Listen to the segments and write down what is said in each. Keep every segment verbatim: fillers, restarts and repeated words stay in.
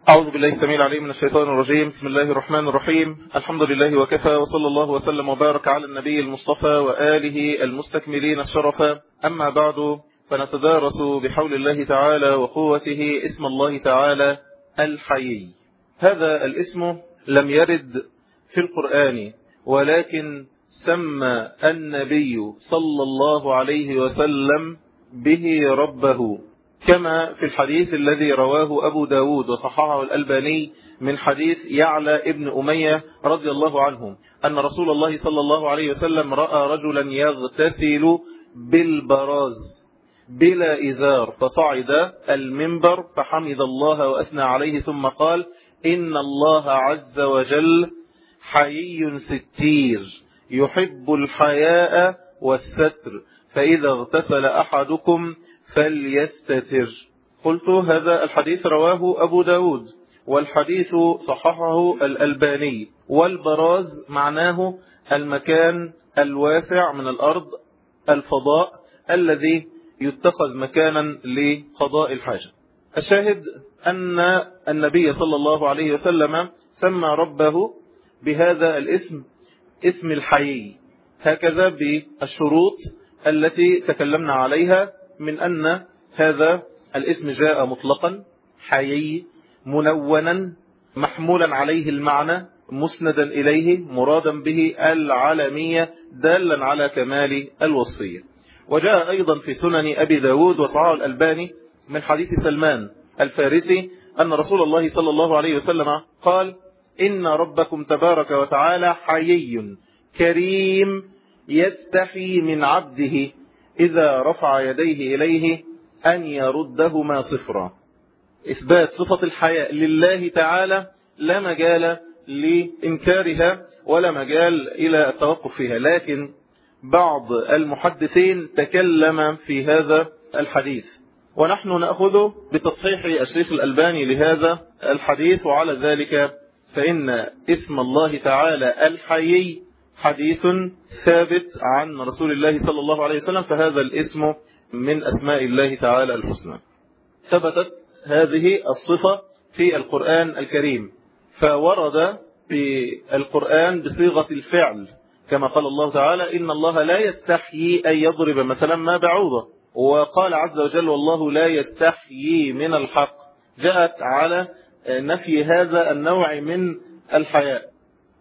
أعوذ بالله السميع العليم من الشيطان الرجيم. بسم الله الرحمن الرحيم. الحمد لله وكفى، وصلى الله وسلم وبارك على النبي المصطفى وآله المستكملين الشرفا. أما بعد، فنتدارس بحول الله تعالى وقوته اسم الله تعالى الحيي. هذا الاسم لم يرد في القرآن، ولكن سمى النبي صلى الله عليه وسلم به ربه، كما في الحديث الذي رواه أبو داود وصححه الألباني من حديث يعلى ابن أمية رضي الله عنه أن رسول الله صلى الله عليه وسلم رأى رجلا يغتسل بالبراز بلا إزار، فصعد المنبر فحمد الله وأثنى عليه، ثم قال: إن الله عز وجل حيي ستير يحب الحياء والستر، فإذا اغتسل أحدكم فليستتر. قلت هذا الحديث رواه أبو داود، والحديث صححه الألباني. والبراز معناه المكان الواسع من الأرض، الفضاء الذي يتخذ مكانا لقضاء الحاجة. الشاهد أن النبي صلى الله عليه وسلم سمى ربه بهذا الاسم، اسم الحيي، هكذا بالشروط التي تكلمنا عليها، من أن هذا الاسم جاء مطلقا حيي منونا محمولا عليه المعنى مسندا إليه مرادا به العالمية دالا على كمال الوصفية. وجاء أيضا في سنن أبي داود وصححه الألباني من حديث سلمان الفارسي أن رسول الله صلى الله عليه وسلم قال: إن ربكم تبارك وتعالى حيي كريم يستحي من عبده إذا رفع يديه إليه أن يردهما صفرا. إثبات صفة الحياء لله تعالى لا مجال لإنكارها ولا مجال إلى التوقف فيها، لكن بعض المحدثين تكلم في هذا الحديث، ونحن نأخذ بتصحيح الشيخ الألباني لهذا الحديث. وعلى ذلك فإن اسم الله تعالى الحيي حديث ثابت عن رسول الله صلى الله عليه وسلم، فهذا الاسم من أسماء الله تعالى الحسنى. ثبتت هذه الصفة في القرآن الكريم، فورد في القرآن بصيغة الفعل، كما قال الله تعالى: إن الله لا يستحيي أن يضرب مثلا ما بعوضة، وقال عز وجل: والله لا يستحيي من الحق، جاءت على نفي هذا النوع من الحياء.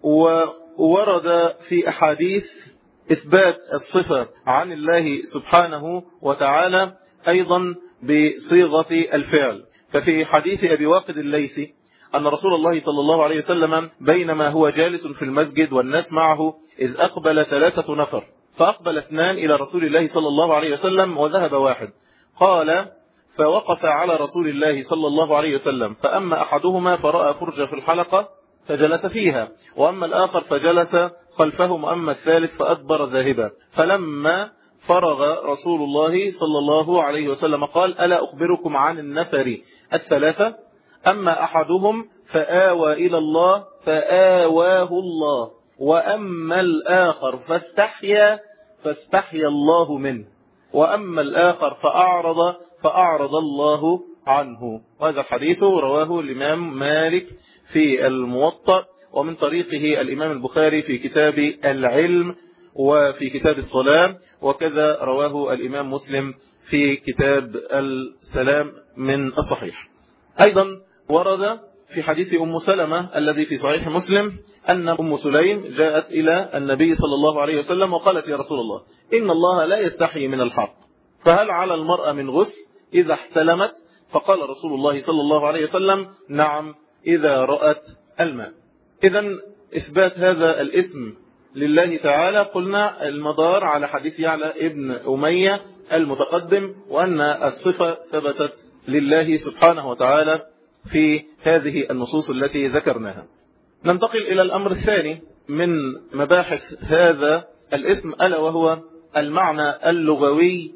وورد في أحاديث إثبات الصفة عن الله سبحانه وتعالى أيضا بصيغة الفعل. ففي حديث أبي واقد الليثي أن رسول الله صلى الله عليه وسلم بينما هو جالس في المسجد والناس معه إذ أقبل ثلاثة نفر، فأقبل اثنان إلى رسول الله صلى الله عليه وسلم وذهب واحد. قال: فوقف على رسول الله صلى الله عليه وسلم، فأما أحدهما فرأى فرجة في الحلقة فجلس فيها، وأما الآخر فجلس خلفهم، وأما الثالث فأدبر ذاهبا. فلما فرغ رسول الله صلى الله عليه وسلم قال: ألا أخبركم عن النفر الثلاثة؟ أما أحدهم فآوى إلى الله فآواه الله، وأما الآخر فاستحيا فاستحيا الله منه، وأما الآخر فأعرض فأعرض الله عنه. وهذا الحديث رواه الإمام مالك في الموطأ، ومن طريقه الإمام البخاري في كتاب العلم وفي كتاب الصلاة، وكذا رواه الإمام مسلم في كتاب السلام من الصحيح. أيضا ورد في حديث أم سلمة الذي في صحيح مسلم أن أم سليم جاءت إلى النبي صلى الله عليه وسلم وقالت: يا رسول الله، إن الله لا يستحي من الحق، فهل على المرأة من غسل إذا احتلمت؟ فقال رسول الله صلى الله عليه وسلم: نعم، إذا رأت الماء. إذن إثبات هذا الاسم لله تعالى قلنا المدار على حديث يعلى ابن أمية المتقدم، وأن الصفة ثبتت لله سبحانه وتعالى في هذه النصوص التي ذكرناها. ننتقل إلى الأمر الثاني من مباحث هذا الاسم، ألا وهو المعنى اللغوي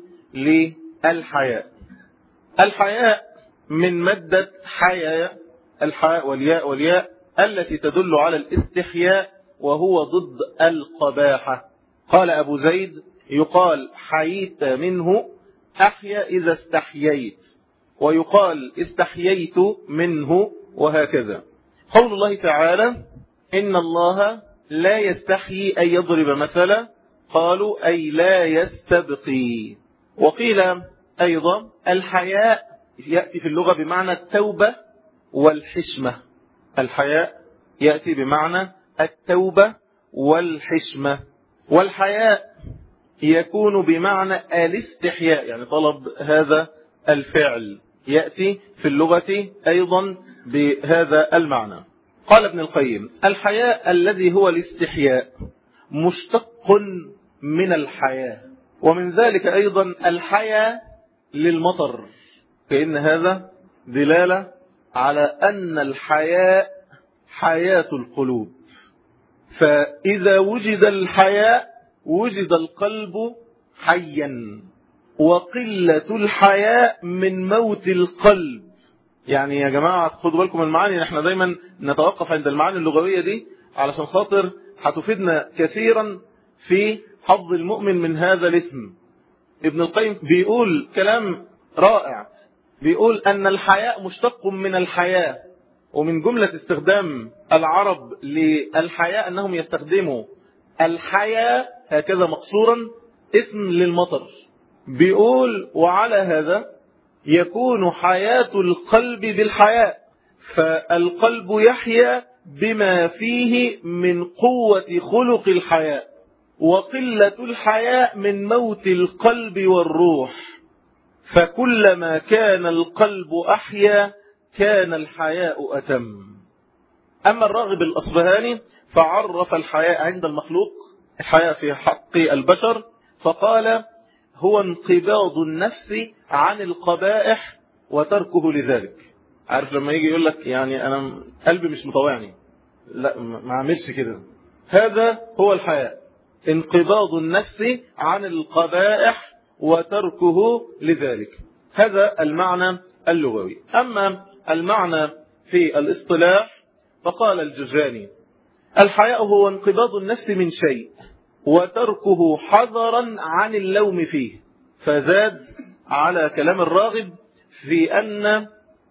للحياء. الحياء من مادة حياء، الحاء والياء والياء التي تدل على الاستحياء، وهو ضد القباحة. قال أبو زيد: يقال حييت منه أحيا إذا استحييت، ويقال استحييت منه وهكذا. قول الله تعالى إن الله لا يستحيي أن يضرب مثلا، قالوا أي لا يستبقي. وقيل أيضا الحياء يأتي في اللغة بمعنى التوبة والحشمة. الحياء يأتي بمعنى التوبة والحشمة. والحياء يكون بمعنى الاستحياء، يعني طلب هذا الفعل يأتي في اللغة أيضا بهذا المعنى. قال ابن القيم الحياء الذي هو الاستحياء مشتق من الحياة، ومن ذلك أيضا الحياة للمطر، كأن هذا دلالة على أن الحياء حياة القلوب، فإذا وجد الحياء وجد القلب حيا، وقلة الحياء من موت القلب. يعني يا جماعة خدوا بالكم المعاني، نحن دايما نتوقف عند المعاني اللغوية دي علشان خاطر هتفيدنا كثيرا في حظ المؤمن من هذا الاسم. ابن القيم بيقول كلام رائع، بيقول أن الحياء مشتق من الحياة، ومن جملة استخدام العرب للحياء أنهم يستخدموا الحياة هكذا مقصورا اسم للمطر. بيقول وعلى هذا يكون حياة القلب بالحياء، فالقلب يحيا بما فيه من قوة خلق الحياء، وقلة الحياء من موت القلب والروح، فكلما كان القلب أحيا كان الحياء أتم. أما الراغب الأصبهاني فعرف الحياء عند المخلوق، الحياء في حق البشر، فقال هو انقباض النفس عن القبائح وتركه لذلك. عارف لما يجي يقول لك يعني أنا قلبي مش مطوعني، لا ما عملش كده، هذا هو الحياء، انقباض النفس عن القبائح وتركه لذلك. هذا المعنى اللغوي. أما المعنى في الاصطلاح فقال الجرجاني الحياء هو انقباض النفس من شيء وتركه حذرا عن اللوم فيه، فزاد على كلام الراغب في أن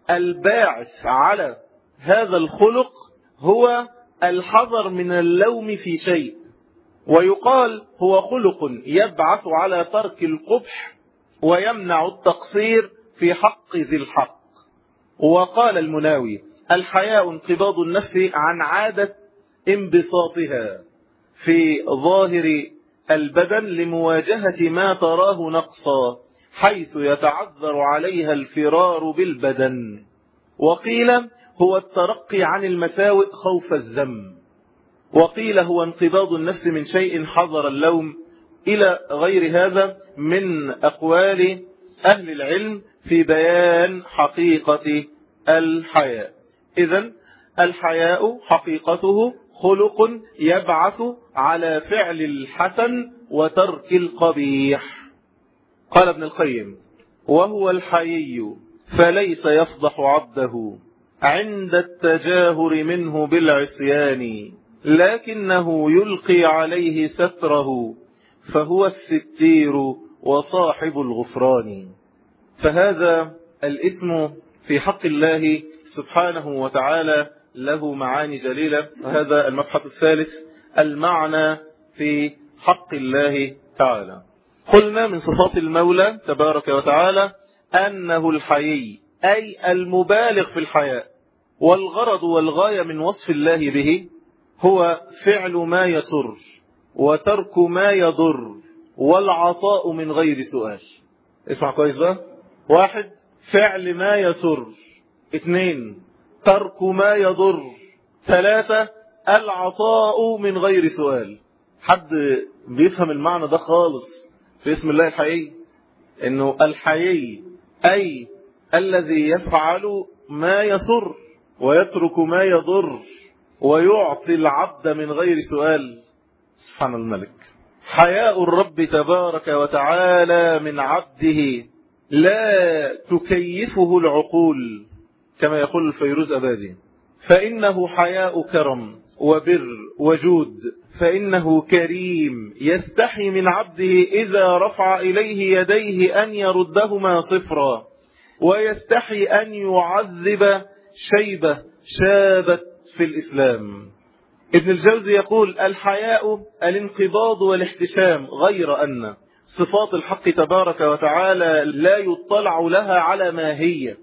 الباعث على هذا الخلق هو الحذر من اللوم في شيء، ويقال هو خلق يبعث على ترك القبح ويمنع التقصير في حق ذي الحق. وقال المناوي الحياء انقباض النفس عن عادة انبساطها في ظاهر البدن لمواجهة ما تراه نقصا، حيث يتعذر عليها الفرار بالبدن. وقيل هو الترقي عن المساوئ خوف الذم، وقيل هو انقباض النفس من شيء حذر اللوم، إلى غير هذا من أقوال أهل العلم في بيان حقيقة الحياء. إذن الحياء حقيقته خلق يبعث على فعل الحسن وترك القبيح. قال ابن القيم وهو الحيي فليس يفضح عبده عند التجاهر منه بالعصيان، لكنه يلقي عليه ستره فهو الستير وصاحب الغفران. فهذا الاسم في حق الله سبحانه وتعالى له معاني جليلة. وهذا المبحث الثالث، المعنى في حق الله تعالى. قلنا من صفات المولى تبارك وتعالى أنه الحيي، أي المبالغ في الحياء، والغرض والغاية من وصف الله به هو فعل ما يسر وترك ما يضر والعطاء من غير سؤال. اسمع كويس بقى، واحد فعل ما يسر، اثنين ترك ما يضر، ثلاثة العطاء من غير سؤال. حد بيفهم المعنى ده خالص في اسم الله الحيي؟ انه الحيي أي الذي يفعل ما يسر ويترك ما يضر ويعطي العبد من غير سؤال. سبحان الملك. حياء الرب تبارك وتعالى من عبده لا تكيفه العقول، كما يقول الفيروز أباجي، فإنه حياء كرم وبر وجود، فإنه كريم يستحي من عبده إذا رفع إليه يديه أن يردهما صفرا، ويستحي أن يعذب شيبة شابت في الإسلام. ابن الجوزي يقول الحياء الانقباض والاحتشام، غير أن صفات الحق تبارك وتعالى لا يطلع لها على ما هي،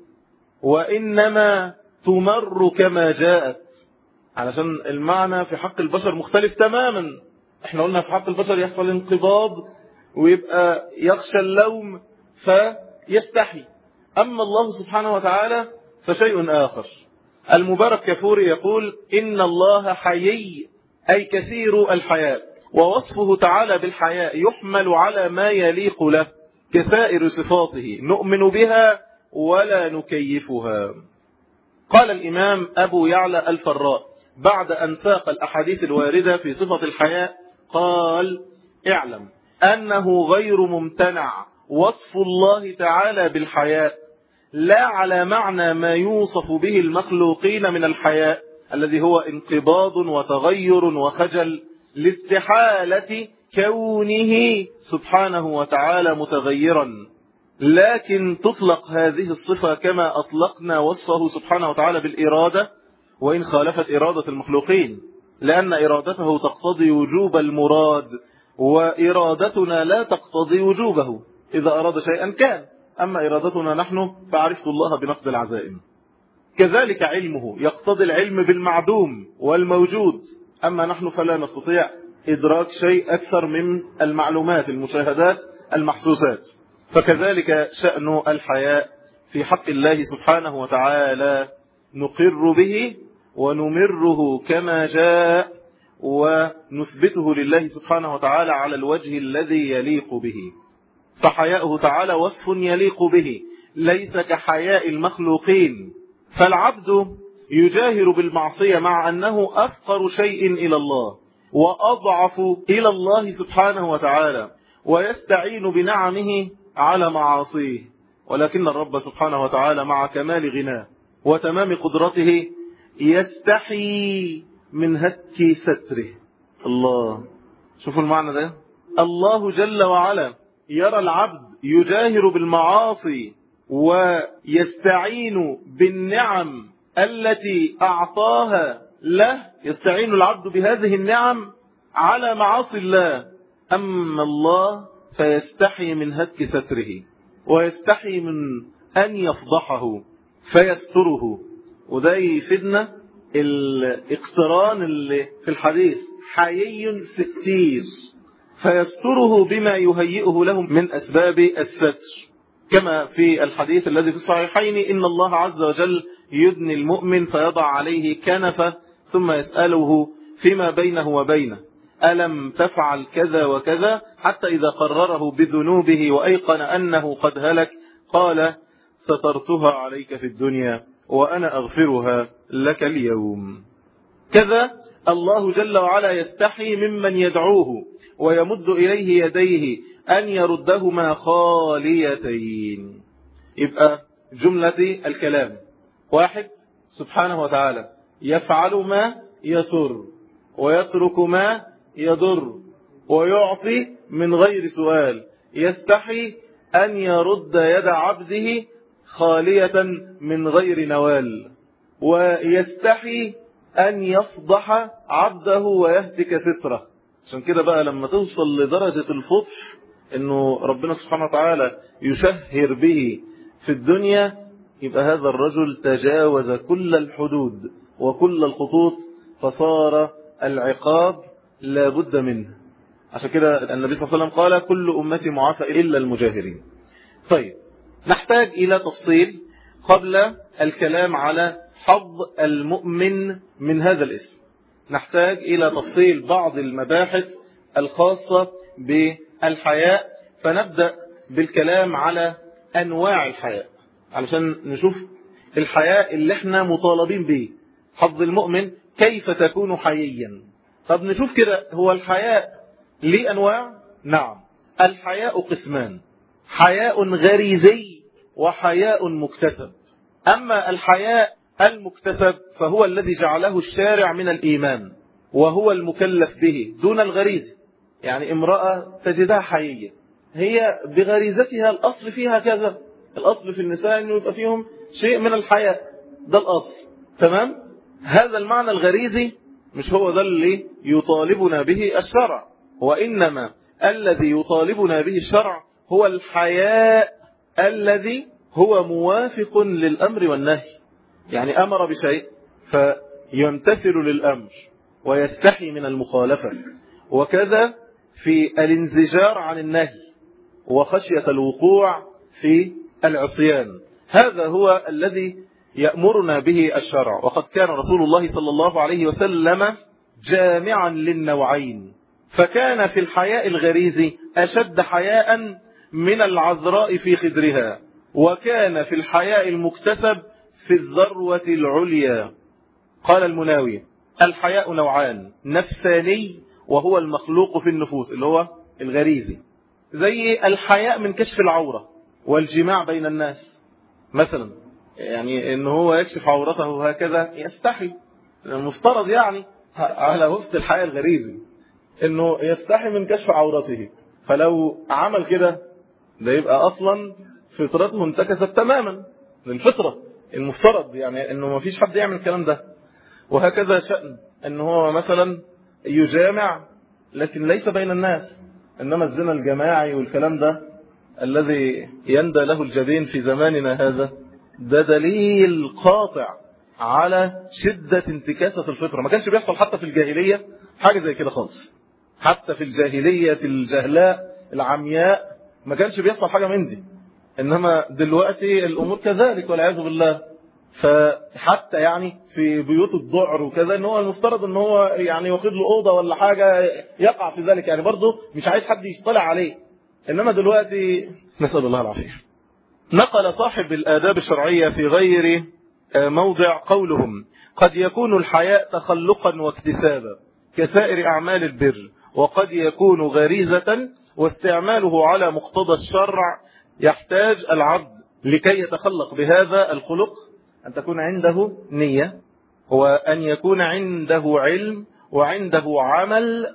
وإنما تمر كما جاءت، علشان المعنى في حق البشر مختلف تماما. احنا قلنا في حق البشر يحصل انقباض ويبقى يخشى اللوم فيستحي، أما الله سبحانه وتعالى فشيء آخر. المبارك كفوري يقول إن الله حيي أي كثير الحياء، ووصفه تعالى بالحياء يحمل على ما يليق له كسائر صفاته، نؤمن بها ولا نكيفها. قال الإمام أبو يعلى الفراء بعد أن ساق الأحاديث الواردة في صفة الحياء قال اعلم أنه غير ممتنع وصف الله تعالى بالحياء، لا على معنى ما يوصف به المخلوقين من الحياء الذي هو انقباض وتغير وخجل، لاستحالة كونه سبحانه وتعالى متغيرا، لكن تطلق هذه الصفة كما أطلقنا وصفه سبحانه وتعالى بالإرادة، وإن خالفت إرادة المخلوقين، لأن إرادته تقتضي وجوب المراد، وإرادتنا لا تقتضي وجوبه، إذا أراد شيئا كان، أما إرادتنا نحن فعرفت الله بنقد العزائم. كذلك علمه يقتضي العلم بالمعدوم والموجود، أما نحن فلا نستطيع إدراك شيء أكثر من المعلومات المشاهدات المحسوسات. فكذلك شأن الحياء في حق الله سبحانه وتعالى، نقر به ونمره كما جاء ونثبته لله سبحانه وتعالى على الوجه الذي يليق به. فحياؤه تعالى وصف يليق به، ليس كحياء المخلوقين. فالعبد يجاهر بالمعصية مع أنه أفقر شيء إلى الله وأضعف إلى الله سبحانه وتعالى، ويستعين بنعمه على معاصيه، ولكن الرب سبحانه وتعالى مع كمال غناه وتمام قدرته يستحي من هتك ستره. الله، شوفوا المعنى ده. الله جل وعلا يرى العبد يجاهر بالمعاصي ويستعين بالنعم التي أعطاها له، يستعين العبد بهذه النعم على معاصي الله، أما الله فيستحي من هتك ستره، ويستحي من أن يفضحه فيستره. وده يفيدنا الاقتران اللي في الحديث، حيي ستير، فيستره بما يهيئه له من أسباب الستر، كما في الحديث الذي في الصحيحين إن الله عز وجل يدني المؤمن فيضع عليه كنفه ثم يسأله فيما بينه وبينه ألم تفعل كذا وكذا، حتى إذا قرره بذنوبه وأيقن أنه قد هلك قال سترتها عليك في الدنيا وأنا أغفرها لك اليوم. كذا الله جل وعلا يستحي ممن يدعوه ويمد إليه يديه أن يردهما خاليتين. يبقى جملة الكلام واحد سبحانه وتعالى يفعل ما يسر ويترك ما يضر ويعطي من غير سؤال، يستحي أن يرد يد عبده خالية من غير نوال، ويستحي أن يفضح عبده ويهتك ستره. عشان كده بقى لما توصل لدرجة الفضح انه ربنا سبحانه وتعالى يشهر به في الدنيا، يبقى هذا الرجل تجاوز كل الحدود وكل الخطوط، فصار العقاب لا بد منه. عشان كده النبي صلى الله عليه وسلم قال كل أمتي معافى إلا المجاهرين. طيب، نحتاج إلى تفصيل قبل الكلام على حظ المؤمن من هذا الاسم. نحتاج إلى تفصيل بعض المباحث الخاصة بالحياء، فنبدأ بالكلام على أنواع الحياء علشان نشوف الحياء اللي احنا مطالبين به. حظ المؤمن كيف تكون حييا؟ طب نشوف كده، هو الحياء ليه أنواع؟ نعم، الحياء قسمان، حياء غريزي وحياء مكتسب. أما الحياء المكتسب فهو الذي جعله الشارع من الإيمان وهو المكلف به دون الغريزة. يعني امرأة تجدها حيية، هي بغريزتها الأصل فيها كذا، الأصل في النساء أنه يبقى فيهم شيء من الحياء، ده الأصل. تمام؟ هذا المعنى الغريزي مش هو ده اللي يطالبنا به الشرع، وإنما الذي يطالبنا به الشرع هو الحياء الذي هو موافق للأمر والنهي. يعني أمر بشيء فيمتثل للأمر ويستحي من المخالفة، وكذا في الانزجار عن النهي وخشية الوقوع في العصيان. هذا هو الذي يأمرنا به الشرع. وقد كان رسول الله صلى الله عليه وسلم جامعا للنوعين، فكان في الحياء الغريزي أشد حياء من العذراء في خدرها، وكان في الحياء المكتسب في الذروة العليا. قال المناوي: الحياء نوعان، نفساني وهو المخلوق في النفوس اللي هو الغريزي، زي الحياء من كشف العورة والجماع بين الناس مثلا، يعني ان هو يكشف عورته هكذا يستحي، المفترض يعني على وفق الحياء الغريزي انه يستحي من كشف عورته، فلو عمل كده ده يبقى اصلا فطرته انتكست تماما للفطرة المفترض، يعني انه ما فيش حد يعمل الكلام ده. وهكذا شأن ان هو مثلا يجامع لكن ليس بين الناس، انما الزنا الجماعي والكلام ده الذي يندى له الجبين في زماننا هذا، ده دليل قاطع على شدة انتكاسة الفطرة. ما كانش بيحصل حتى في الجاهلية حاجة زي كده خالص، حتى في الجاهلية الجهلاء العمياء ما كانش بيحصل حاجة من دي، إنما دلوقتي الأمور كذلك والعياذ بالله. فحتى يعني في بيوت الضعر وكذا ان هو المفترض ان هو يعني واخد له اوضه ولا حاجه يقع في ذلك، يعني برضه مش عايز حد يطلع عليه. انما دلوقتي نسال الله العافيه. نقل صاحب الآداب الشرعيه في غير موضع قولهم: قد يكون الحياء تخلقا واكتسابا كسائر اعمال البر، وقد يكون غريزه واستعماله على مقتضى الشرع يحتاج العبد لكي يتخلق بهذا الخلق أن تكون عنده نية، وأن يكون عنده علم وعنده عمل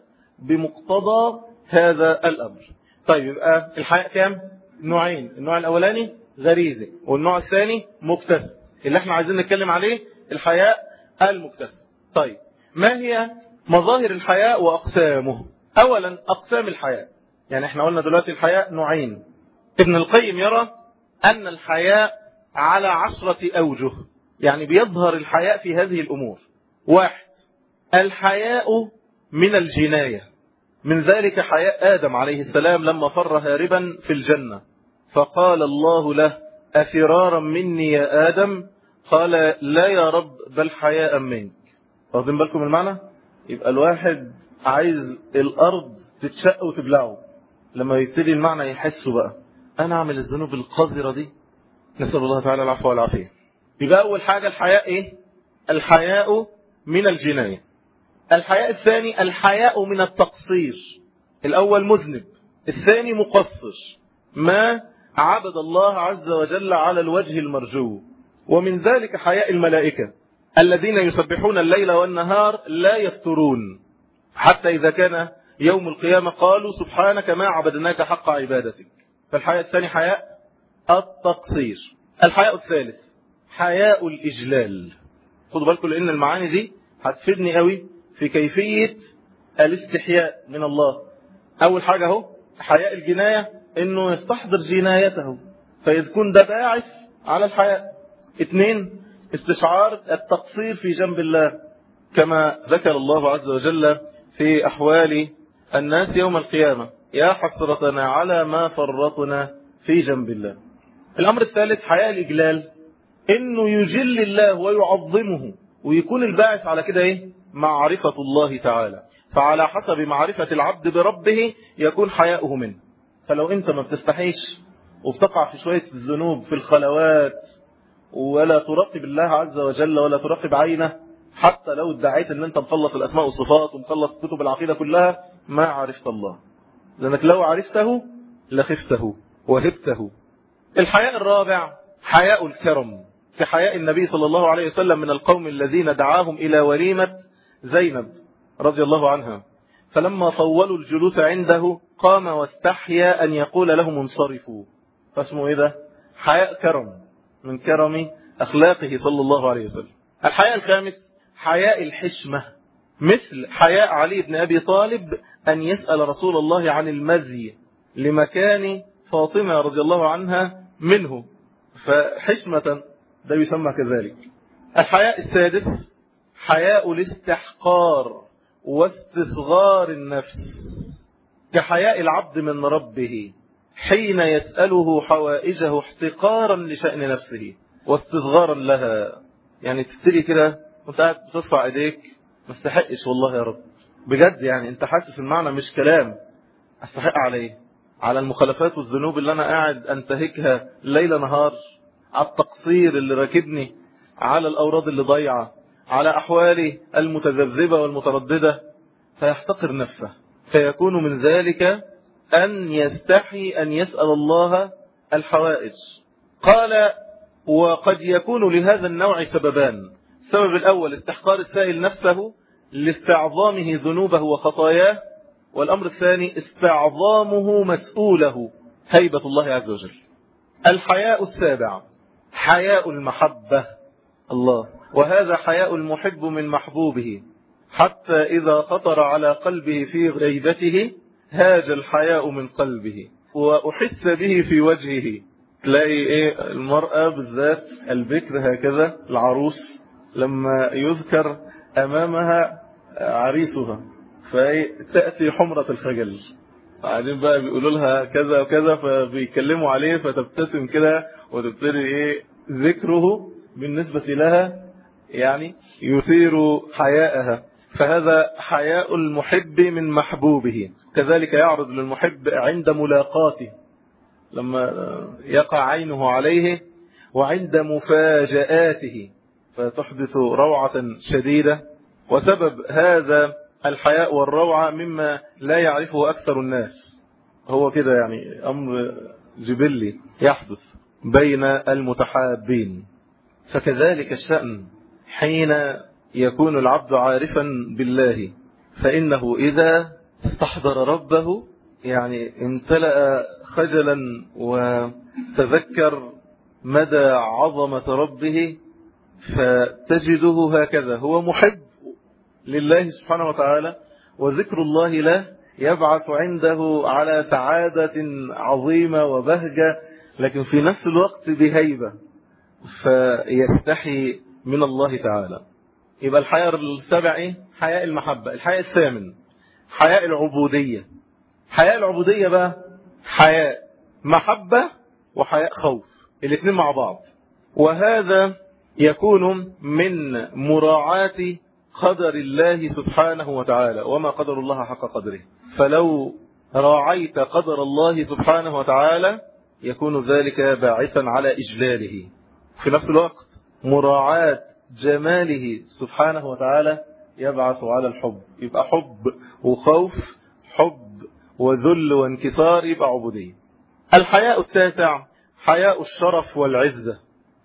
بمقتضى هذا الأمر. طيب يبقى الحياء كام؟ نوعين، النوع الأولاني غريزي والنوع الثاني مكتسب. اللي احنا عايزين نتكلم عليه الحياء المكتسب. طيب ما هي مظاهر الحياء وأقسامه؟ أولا أقسام الحياء، يعني احنا قلنا دلوقتي الحياء نوعين. ابن القيم يرى أن الحياء على عشرة أوجه، يعني بيظهر الحياء في هذه الأمور. واحد: الحياء من الجناية، من ذلك حياء آدم عليه السلام لما فر هاربا في الجنة، فقال الله له: أفرارا مني يا آدم؟ قال: لا يا رب، بل حياء منك. واخدين بالكم المعنى؟ يبقى الواحد عايز الأرض تتشق وتبلعه لما يبتدي المعنى يحسه بقى، أنا أعمل الذنوب القذرة دي، نسأل الله تعالى العفو والعافية. يبقى أول حاجة الحياء إيه؟ الحياء من الجناية. الحياء الثاني الحياء من التقصير. الأول مذنب، الثاني مقصر، ما عبد الله عز وجل على الوجه المرجو. ومن ذلك حياء الملائكة الذين يسبحون الليل والنهار لا يفترون، حتى إذا كان يوم القيامة قالوا: سبحانك ما عبدناك حق عبادتك. فالحياء الثاني حياء التقصير. الحياء الثالث حياء الإجلال. خدوا بالكم لأن المعاني دي هتفيدني قوي في كيفية الاستحياء من الله. أول حاجة هو حياء الجناية، إنه يستحضر جنايته فيكون ده باعث على الحياء. اثنين: استشعار التقصير في جنب الله، كما ذكر الله عز وجل في أحوال الناس يوم القيامة: يا حسرتنا على ما فرطنا في جنب الله. الأمر الثالث حياء الإجلال، إنه يجل الله ويعظمه، ويكون الباعث على كده إيه؟ معرفة الله تعالى. فعلى حسب معرفة العبد بربه يكون حياؤه منه. فلو أنت ما بتستحيش وبتقع في شوية الذنوب في الخلوات ولا تراقب الله عز وجل ولا تراقب عينه، حتى لو ادعيت ان انت مخلص الاسماء والصفات ومخلص كتب العقيدة كلها، ما عرفت الله، لانك لو عرفته لخفته وهبته. الحياء الرابع حياء الكرم، كحياء النبي صلى الله عليه وسلم من القوم الذين دعاهم إلى وليمة زينب رضي الله عنها، فلما طولوا الجلوس عنده قام واستحيا أن يقول لهم انصرفوا. فاسمه إيه ده؟ حياء كرم، من كرم أخلاقه صلى الله عليه وسلم. الحياء الخامس حياء الحشمة، مثل حياء علي بن أبي طالب أن يسأل رسول الله عن المزي لمكان فاطمة رضي الله عنها منه، فحشمة ده يسمى كذلك. الحياء السادس حياء الاستحقار واستصغار النفس، كحياء العبد من ربه حين يسأله حوائجه احتقارا لشأن نفسه واستصغارا لها. يعني تفتري كده وانت قاعد بترفع ايديك ما استحقش والله يا رب بجد، يعني انت حاسس المعنى مش كلام، استحق عليه، على المخالفات والذنوب اللي انا قاعد انتهكها ليل نهار، على التقصير اللي راكبني، على الاوراد اللي ضيعه، على احوالي المتذبذبه والمتردده، فيحتقر نفسه، فيكون من ذلك ان يستحي ان يسأل الله الحوائج. قال وقد يكون لهذا النوع سببان: السبب الأول استحقار السائل نفسه لاستعظامه ذنوبه وخطاياه، والأمر الثاني استعظامه مسؤوله هيبة الله عز وجل. الحياء السابع حياء المحبة، الله، وهذا حياء المحب من محبوبه، حتى إذا خطر على قلبه في غيبته هاج الحياء من قلبه وأحس به في وجهه. تلاقي إيه المرأة بالذات البكر هكذا العروس لما يذكر أمامها عريسها فتأتي حمرة الخجل، بعدين بقى بيقولوا لها كذا وكذا فبيكلموا عليه فتبتسم كده وتبتدي إيه ذكره بالنسبة لها يعني يثير حياءها. فهذا حياء المحب من محبوبه. كذلك يعرض للمحب عند ملاقاته لما يقع عينه عليه، وعند مفاجآته فتحدث روعة شديدة. وسبب هذا الحياء والروعة مما لا يعرفه أكثر الناس، هو كده يعني أمر جبلي يحدث بين المتحابين. فكذلك الشأن حين يكون العبد عارفا بالله، فإنه إذا استحضر ربه يعني امتلأ خجلا وتذكر مدى عظمة ربه، فتجده هكذا هو محب لله سبحانه وتعالى، وذكر الله له يبعث عنده على سعادة عظيمة وبهجة، لكن في نفس الوقت بهيبة، فيستحي من الله تعالى. يبقى الحياء السابع ايه؟ حياء المحبة. الحياء الثامن حياء العبودية. حياء العبودية بقى حياء محبة وحياء خوف، الاثنين مع بعض، وهذا يكون من مراعاة قدر الله سبحانه وتعالى، وما قدر الله حق قدره. فلو راعيت قدر الله سبحانه وتعالى يكون ذلك باعثا على إجلاله، في نفس الوقت مراعاة جماله سبحانه وتعالى يبعث على الحب، يبقى حب وخوف، حب وذل وانكسار، يبقى عبودية. الحياء التاسع حياء الشرف والعزة.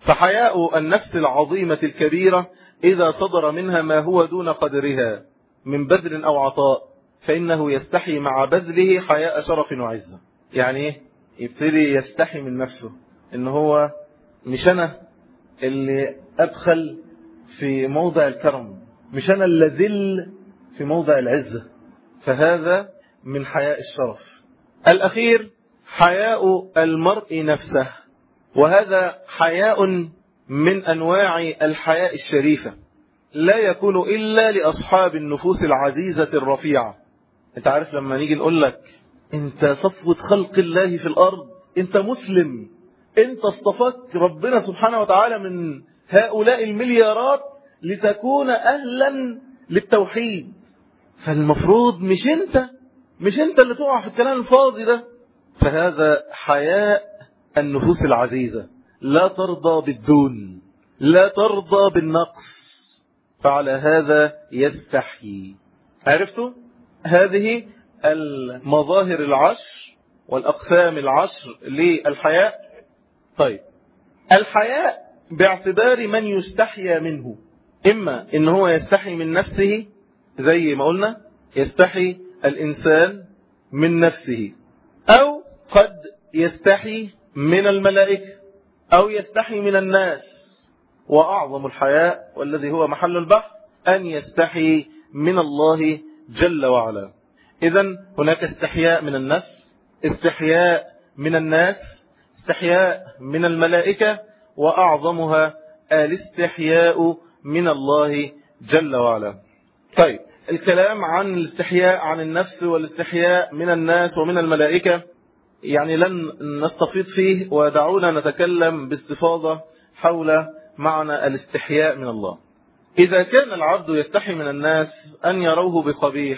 فحياء النفس العظيمة الكبيرة إذا صدر منها ما هو دون قدرها من بذل أو عطاء فإنه يستحي مع بذله حياء شرف وعزة. يعني يبتدي يستحي من نفسه إن هو مش أنا اللي أبخل في موضع الكرم، مش أنا اللي ذل في موضع العزة، فهذا من حياء الشرف. الأخير حياء المرء نفسه، وهذا حياء من أنواع الحياء الشريفة، لا يكون إلا لأصحاب النفوس العزيزة الرفيعة. انت عارف لما نيجي نقول لك انت صفوة خلق الله في الأرض، انت مسلم، انت اصطفاك ربنا سبحانه وتعالى من هؤلاء المليارات لتكون أهلا للتوحيد، فالمفروض مش انت مش انت اللي تقع في الكلام الفاضي ده. فهذا حياء النفوس العزيزة، لا ترضى بالدون، لا ترضى بالنقص، فعلى هذا يستحيي. عرفتوا هذه المظاهر العشر والأقسام العشر للحياء. طيب الحياء باعتبار من يستحيى منه، إما إن هو يستحي من نفسه زي ما قلنا يستحي الإنسان من نفسه، أو قد يستحي من الملائكة، أو يستحي من الناس، وأعظم الحياء والذي هو محل البحث أن يستحي من الله جل وعلا. إذن هناك استحياء من النفس، استحياء من الناس، استحياء من الملائكة، وأعظمها الاستحياء من الله جل وعلا. طيب، الكلام عن الاستحياء عن النفس والاستحياء من الناس ومن الملائكة يعني لن نستفيض فيه، ودعونا نتكلم باستفاضة حول معنى الاستحياء من الله. إذا كان العبد يستحي من الناس أن يروه بقبيح،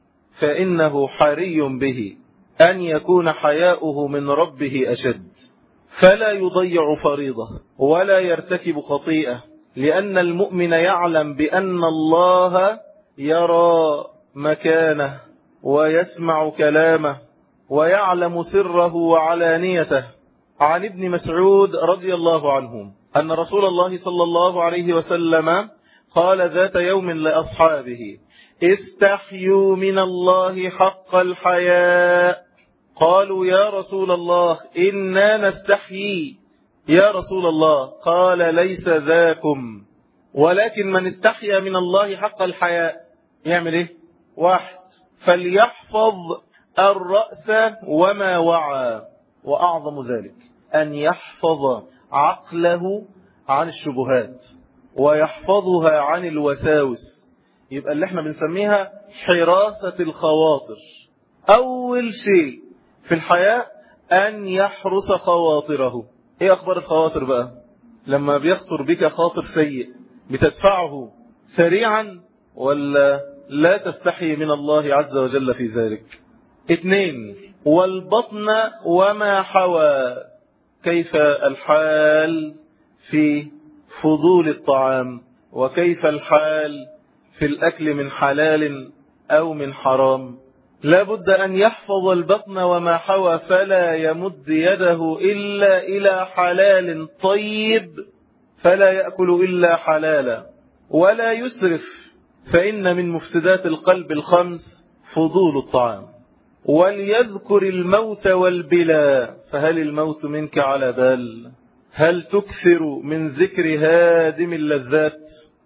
فإنه حري به أن يكون حياؤه من ربه أشد، فلا يضيع فريضة ولا يرتكب خطيئة، لأن المؤمن يعلم بأن الله يرى مكانه ويسمع كلامه ويعلم سره وعلانيته. عن ابن مسعود رضي الله عنه أن رسول الله صلى الله عليه وسلم قال ذات يوم لأصحابه: استحيوا من الله حق الحياء. قالوا: يا رسول الله إنا نستحيي. يا رسول الله قال: ليس ذاكم، ولكن من استحيا من الله حق الحياء يعمل ايه؟ واحد، فليحفظ الرأس وما وعى، وأعظم ذلك أن يحفظ عقله عن الشبهات ويحفظها عن الوساوس. يبقى اللي احنا بنسميها حراسة الخواطر. أول شيء في الحياة أن يحرس خواطره. ايه أخبار الخواطر بقى؟ لما بيخطر بك خاطر سيء بتدفعه سريعا ولا لا تستحي من الله عز وجل في ذلك؟ اثنين، والبطن وما حوى. كيف الحال في فضول الطعام، وكيف الحال في الأكل من حلال أو من حرام؟ لا بد أن يحفظ البطن وما حوى، فلا يمد يده إلا إلى حلال طيب، فلا يأكل إلا حلالا، ولا يسرف، فإن من مفسدات القلب الخمس فضول الطعام. وليذكر الموت والبلا، فهل الموت منك على بال؟ هل تكثر من ذكر هادم اللذات؟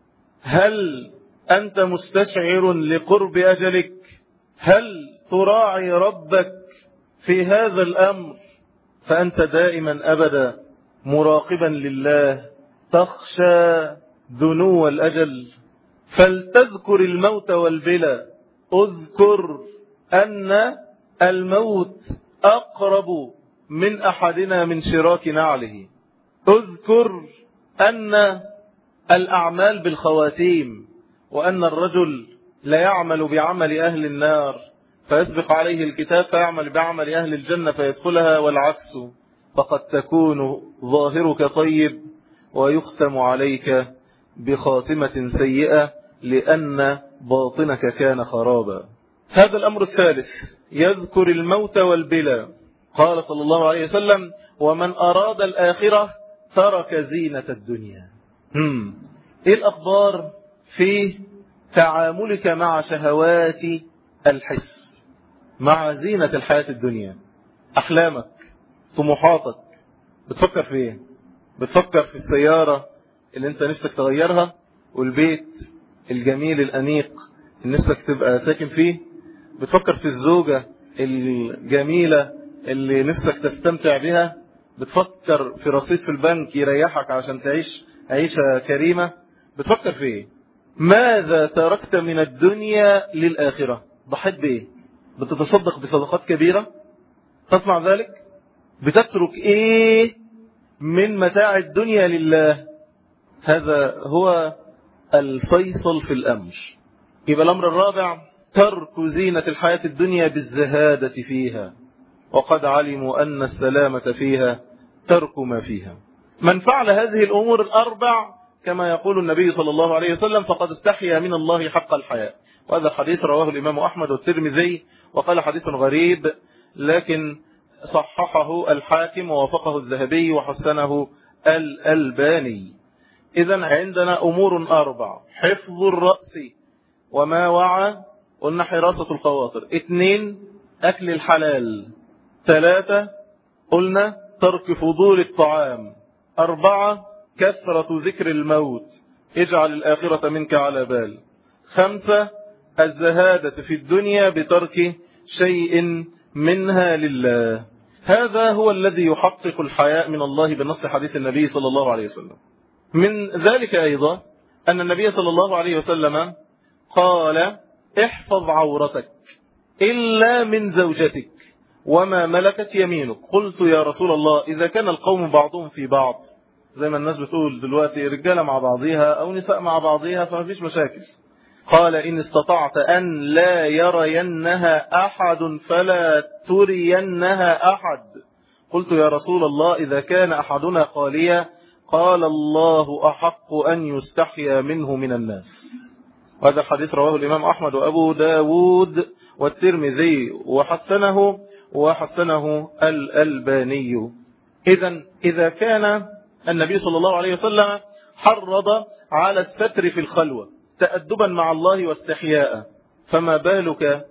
هل أنت مستشعر لقرب أجلك؟ هل تراعي ربك في هذا الأمر؟ فأنت دائما أبدا مراقبا لله، تخشى دنو الأجل. فلتذكر الموت والبلا. اذكر أن الموت أقرب من أحدنا من شراك نعله. اذكر أن الأعمال بالخواتيم، وأن الرجل لا يعمل بعمل أهل النار فيسبق عليه الكتاب فيعمل بعمل أهل الجنة فيدخلها، والعكس، فقد تكون ظاهرك طيب ويختم عليك بخاتمة سيئة لأن باطنك كان خرابا. هذا الأمر الثالث، يذكر الموت والبلا. قال صلى الله عليه وسلم: ومن أراد الآخرة ترك زينة الدنيا. هم. إيه الأخبار في تعاملك مع شهوات الحس، مع زينة الحياة الدنيا؟ أحلامك، طموحاتك، بتفكر في إيه؟ بتفكر في السيارة اللي انت نفسك تغيرها، والبيت الجميل الأنيق اللي نفسك تبقى ساكن فيه؟ بتفكر في الزوجة الجميلة اللي نفسك تستمتع بها؟ بتفكر في رصيد في البنك يريحك عشان تعيش عيشة كريمة؟ بتفكر في ايه؟ ماذا تركت من الدنيا للآخرة؟ ضحيت بايه؟ بتتصدق بصدقات كبيرة؟ تصنع ذلك؟ بتترك ايه من متاع الدنيا لله؟ هذا هو الفيصل في الأمر. يبقى الأمر الرابع ترك زينة الحياة الدنيا بالزهادة فيها، وقد علموا أن السلامة فيها ترك ما فيها. من فعل هذه الأمور الأربع كما يقول النبي صلى الله عليه وسلم فقد استحيا من الله حق الحياء. وهذا الحديث رواه الإمام أحمد والترمذي، وقال حديث غريب، لكن صححه الحاكم ووافقه الذهبي وحسنه الألباني. إذن عندنا أمور أربع: حفظ الرأس وما وعى، قلنا حراسة الخواطر. اثنين، أكل الحلال. ثلاثة، قلنا ترك فضول الطعام. أربعة، كثرة ذكر الموت، اجعل الآخرة منك على بال. خمسة الزهادة في الدنيا بترك شيء منها لله. هذا هو الذي يحقق الحياء من الله بنص حديث النبي صلى الله عليه وسلم. من ذلك أيضا أن النبي صلى الله عليه وسلم قال احفظ عورتك إلا من زوجتك وما ملكت يمينك. قلت يا رسول الله إذا كان القوم بعضهم في بعض، زي ما الناس بتقول دلوقتي رجالة مع بعضيها أو نساء مع بعضيها فما فيش مشاكل. قال إن استطعت أن لا يرينها أحد فلا ترينها أحد. قلت يا رسول الله إذا كان أحدنا خاليا؟ قال الله أحق أن يستحيا منه من الناس. وهذا الحديث رواه الإمام أحمد وأبو داود والترمذي وحسنه وحسنه الألباني. إذن إذا كان النبي صلى الله عليه وسلم حرض على الستر في الخلوة تأدبا مع الله واستحياء، فما بالك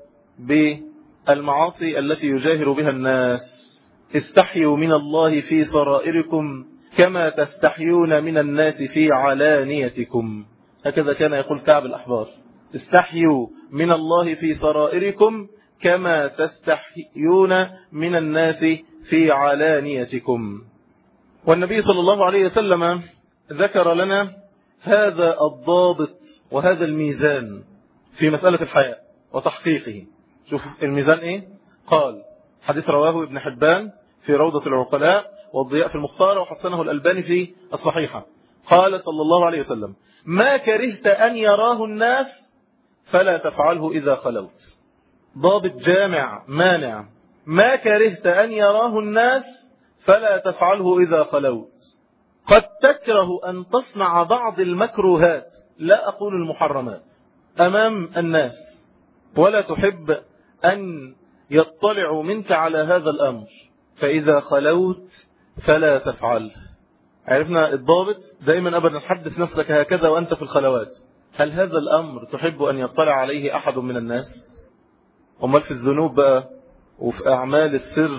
بالمعاصي التي يجاهر بها الناس؟ استحيوا من الله في سرائركم كما تستحيون من الناس في علانيتكم. هكذا كان يقول كعب الأحبار، استحيوا من الله في سرائركم كما تستحيون من الناس في علانيتكم. والنبي صلى الله عليه وسلم ذكر لنا هذا الضابط وهذا الميزان في مسألة الحياء وتحقيقه. شوف الميزان ايه؟ قال حديث رواه ابن حبان في روضة العقلاء والضياء في المختار وحسنه الألباني في الصحيحة. قال صلى الله عليه وسلم ما كرهت أن يراه الناس فلا تفعله إذا خلوت. ضابط جامع مانع، ما كرهت أن يراه الناس فلا تفعله إذا خلوت. قد تكره أن تصنع بعض المكروهات، لا أقول المحرمات، أمام الناس، ولا تحب أن يطلعوا منك على هذا الأمر، فإذا خلوت فلا تفعل. عرفنا الضابط؟ دائما أبدا حدث نفسك هكذا وأنت في الخلوات. هل هذا الأمر تحب أن يطلع عليه أحد من الناس؟ أمال في الذنوب بقى وفي أعمال السر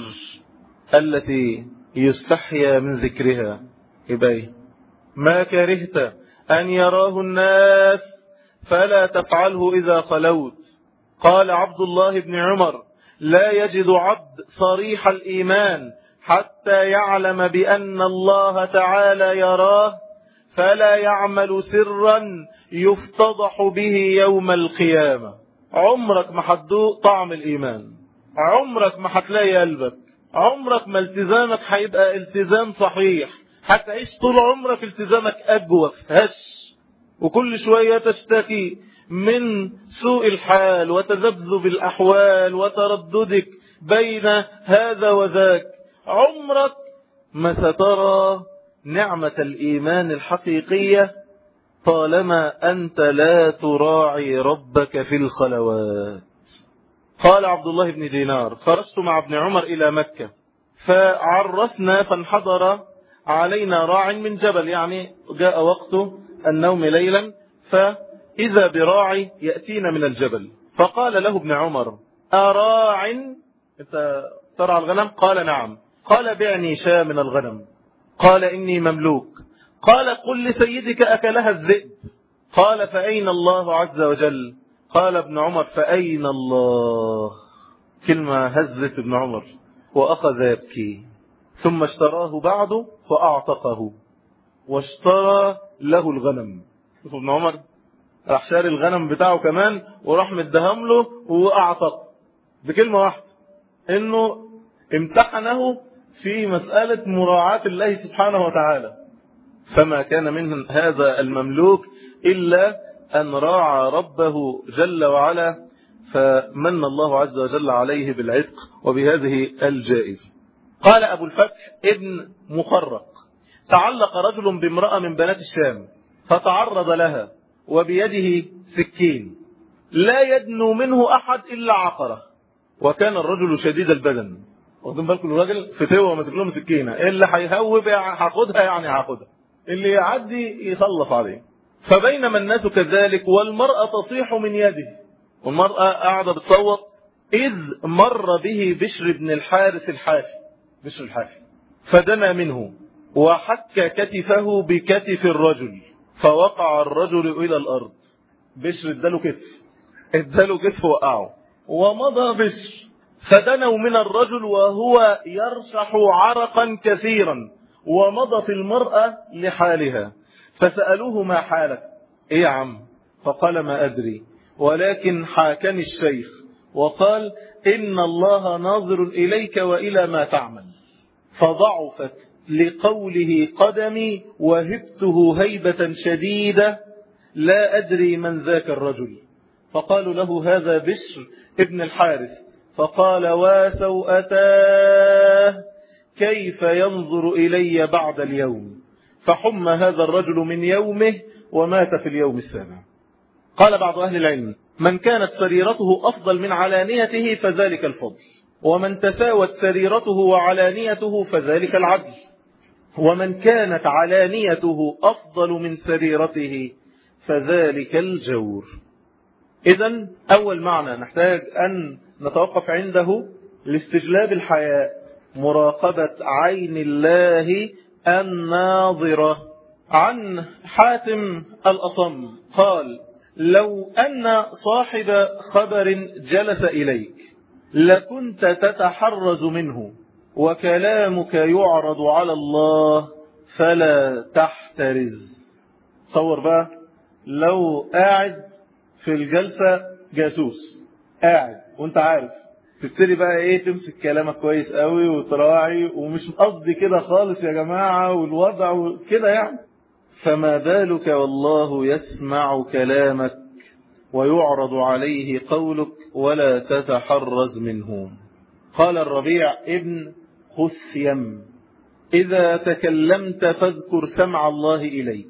التي يستحيا من ذكرها إباي ما كرهت أن يراه الناس فلا تفعله إذا خلوت. قال عبد الله بن عمر لا يجد عبد صريح الإيمان حتى يعلم بأن الله تعالى يراه فلا يعمل سرا يفتضح به يوم القيامة. عمرك ما هتذوق طعم الإيمان، عمرك ما هتلاقي قلبك، عمرك ما التزامك هيبقى التزام صحيح، هتعيش طول عمرك التزامك أجوف هش، وكل شوية تشتكي من سوء الحال وتذبذب الأحوال وترددك بين هذا وذاك. عمرك ما سترى نعمة الإيمان الحقيقية طالما أنت لا تراعي ربك في الخلوات. قال عبد الله بن دينار خرجت مع ابن عمر إلى مكة فعرسنا فانحضر علينا راع من جبل، يعني جاء وقت النوم ليلا فإذا براعي يأتينا من الجبل، فقال له ابن عمر أراع أنت ترعى الغنم؟ قال نعم. قال بعني شاة من الغنم. قال إني مملوك. قال قل لسيدك أكلها الذئب. قال فأين الله عز وجل؟ قال ابن عمر فأين الله؟ كلمة هزت ابن عمر وأخذ يبكي، ثم اشتراه بعد فأعتقه واشترى له الغنم. شوف ابن عمر راح شاري الغنم بتاعه كمان وراح مدهم له وأعتق بكلمة واحدة، إنه امتحنه في مسألة مراعاة الله سبحانه وتعالى. فما كان من هذا المملوك إلا أن راعى ربه جل وعلا، فمن الله عز وجل عليه بالعتق وبهذه الجائزة. قال أبو الفتح ابن مخرق تعلق رجل بامرأة من بنات الشام فتعرض لها وبيده سكين لا يدنو منه أحد إلا عقره، وكان الرجل شديد البدن. واخدين بالكم الراجل فتوى ومسك لهم سكينة، اللي هيهوب هاخدها يعني هاخدها، اللي يعدي يخلص عليه. فبينما الناس كذلك والمرأة تصيح من يده، والمرأة قاعدة بتصوت، إذ مر به بشر بن الحارث الحافي، بشر الحافي، فدنا منه وحك كتفه بكتف الرجل فوقع الرجل إلى الأرض. بشر اداله كتف اداله كتف وقعه، ومضى بشر فدنوا من الرجل وهو يرشح عرقا كثيرا، ومضت المرأة لحالها فسألوه ما حالك؟ ايه يا عم؟ فقال ما أدري، ولكن حاكني الشيخ وقال إن الله ناظر إليك وإلى ما تعمل، فضعفت لقوله قدمي وهبته هيبة شديدة لا أدري من ذاك الرجل. فقالوا له هذا بشر ابن الحارث، فقال وسوءتاه كيف ينظر إلي بعد اليوم؟ فحم هذا الرجل من يومه ومات في اليوم السابع. قال بعض أهل العلم من كانت سريرته أفضل من علانيته فذلك الفضل، ومن تساوت سريرته وعلانيته فذلك العدل، ومن كانت علانيته أفضل من سريرته فذلك الجور. إذن أول معنى نحتاج أن نتوقف عنده لاستجلاب الحياء، مراقبة عين الله الناظرة. عن حاتم الأصم قال لو أن صاحب خبر جلس إليك لكنت تتحرز منه، وكلامك يعرض على الله فلا تحترز. تصور بقى لو قاعد في الجلسة جاسوس قاعد وانت عارف، تبتدي بقى ايه تمسك كلامك كويس قوي وتراعي ومش قصدي كده خالص يا جماعة والوضع كده يعني. فما بالك والله يسمع كلامك ويعرض عليه قولك ولا تتحرز منه. قال الربيع ابن خثيم إذا تكلمت فاذكر سمع الله إليك،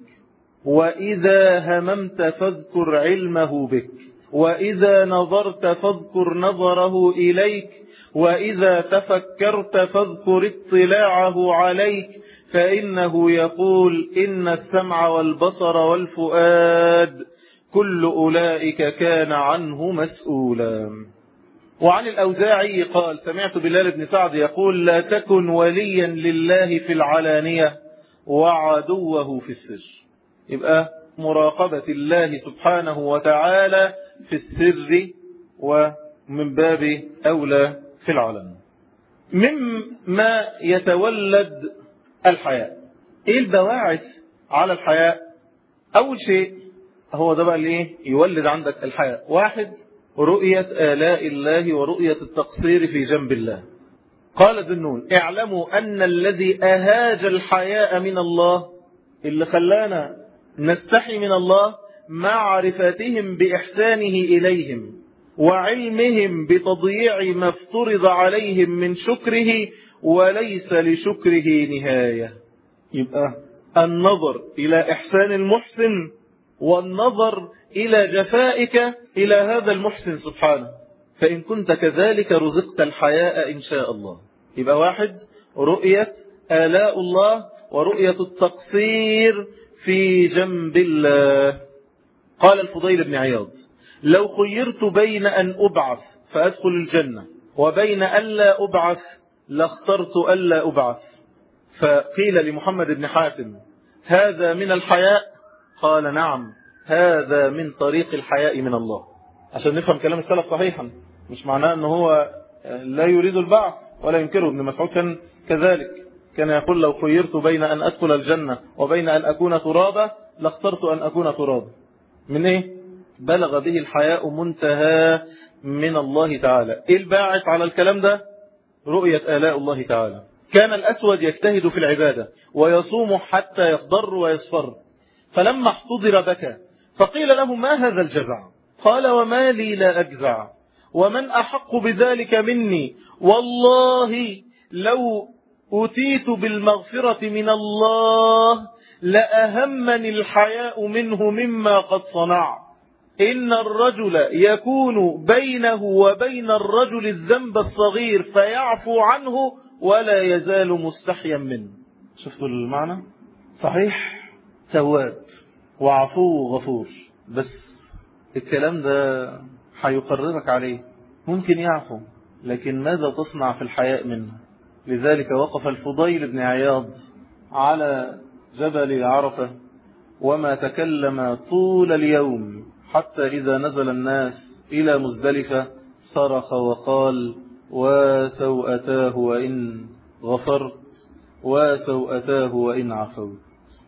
وإذا هممت فاذكر علمه بك، وإذا نظرت فاذكر نظره إليك، وإذا تفكرت فاذكر اطلاعه عليك، فإنه يقول إن السمع والبصر والفؤاد كل أولئك كان عنه مسؤولا. وعن الأوزاعي قال سمعت بلال بن سعد يقول لا تكن وليا لله في العلانية وعدوه في السر. يبقى مراقبة الله سبحانه وتعالى في السر ومن باب أولى في العلن. مما يتولد الحياء، ايه البواعث على الحياء؟ اول شيء هو ده بقى اللي ايه يولد عندك الحياء. واحد رؤية آلاء الله ورؤية التقصير في جنب الله. قال ذنون اعلموا أن الذي أهاج الحياء من الله، اللي خلانا نستحي من الله، معرفتهم بإحسانه إليهم وعلمهم بتضييع ما افترض عليهم من شكره وليس لشكره نهاية. يبقى النظر إلى إحسان المحسن والنظر إلى جفائك إلى هذا المحسن سبحانه، فإن كنت كذلك رزقت الحياء إن شاء الله. يبقى واحد رؤية آلاء الله ورؤية التقصير في جنب الله. قال الفضيل بن عياض لو خيرت بين أن أبعث فأدخل الجنة وبين أن لا أبعث لاخترت ألا أبعث. فقيل لمحمد بن حاتم هذا من الحياء؟ قال نعم هذا من طريق الحياء من الله. عشان نفهم كلام السلف صحيحا، مش معناه أنه هو لا يريد البعث ولا ينكره. ابن مسعود كان كذلك، كان يقول لو خيرت بين أن أدخل الجنة وبين أن أكون ترابا لاخترت أن أكون ترابا. من إيه؟ بلغ به الحياء منتهى من الله تعالى. إيه الباعث على الكلام ده؟ رؤية آلاء الله تعالى. كان الأسود يجتهد في العبادة ويصوم حتى يخضر ويصفر، فلما احتضر بكى، فقيل له ما هذا الجزع؟ قال وما لي لا أجزع، ومن أحق بذلك مني؟ والله لو أتيت بالمغفرة من الله لأهمني الحياء منه مما قد صنعت. إن الرجل يكون بينه وبين الرجل الذنب الصغير فيعفو عنه ولا يزال مستحيا منه. شفتوا المعنى؟ صحيح، تواب وعفو غفور، بس الكلام ده هيقررك عليه. ممكن يعفو، لكن ماذا تصنع في الحياء منه؟ لذلك وقف الفضيل بن عياض على جبل عرفة وما تكلم طول اليوم، حتى إذا نزل الناس إلى مزدلفة صرخ وقال: وسوءتاه وإن غفرت، وسوءتاه وإن عفوت.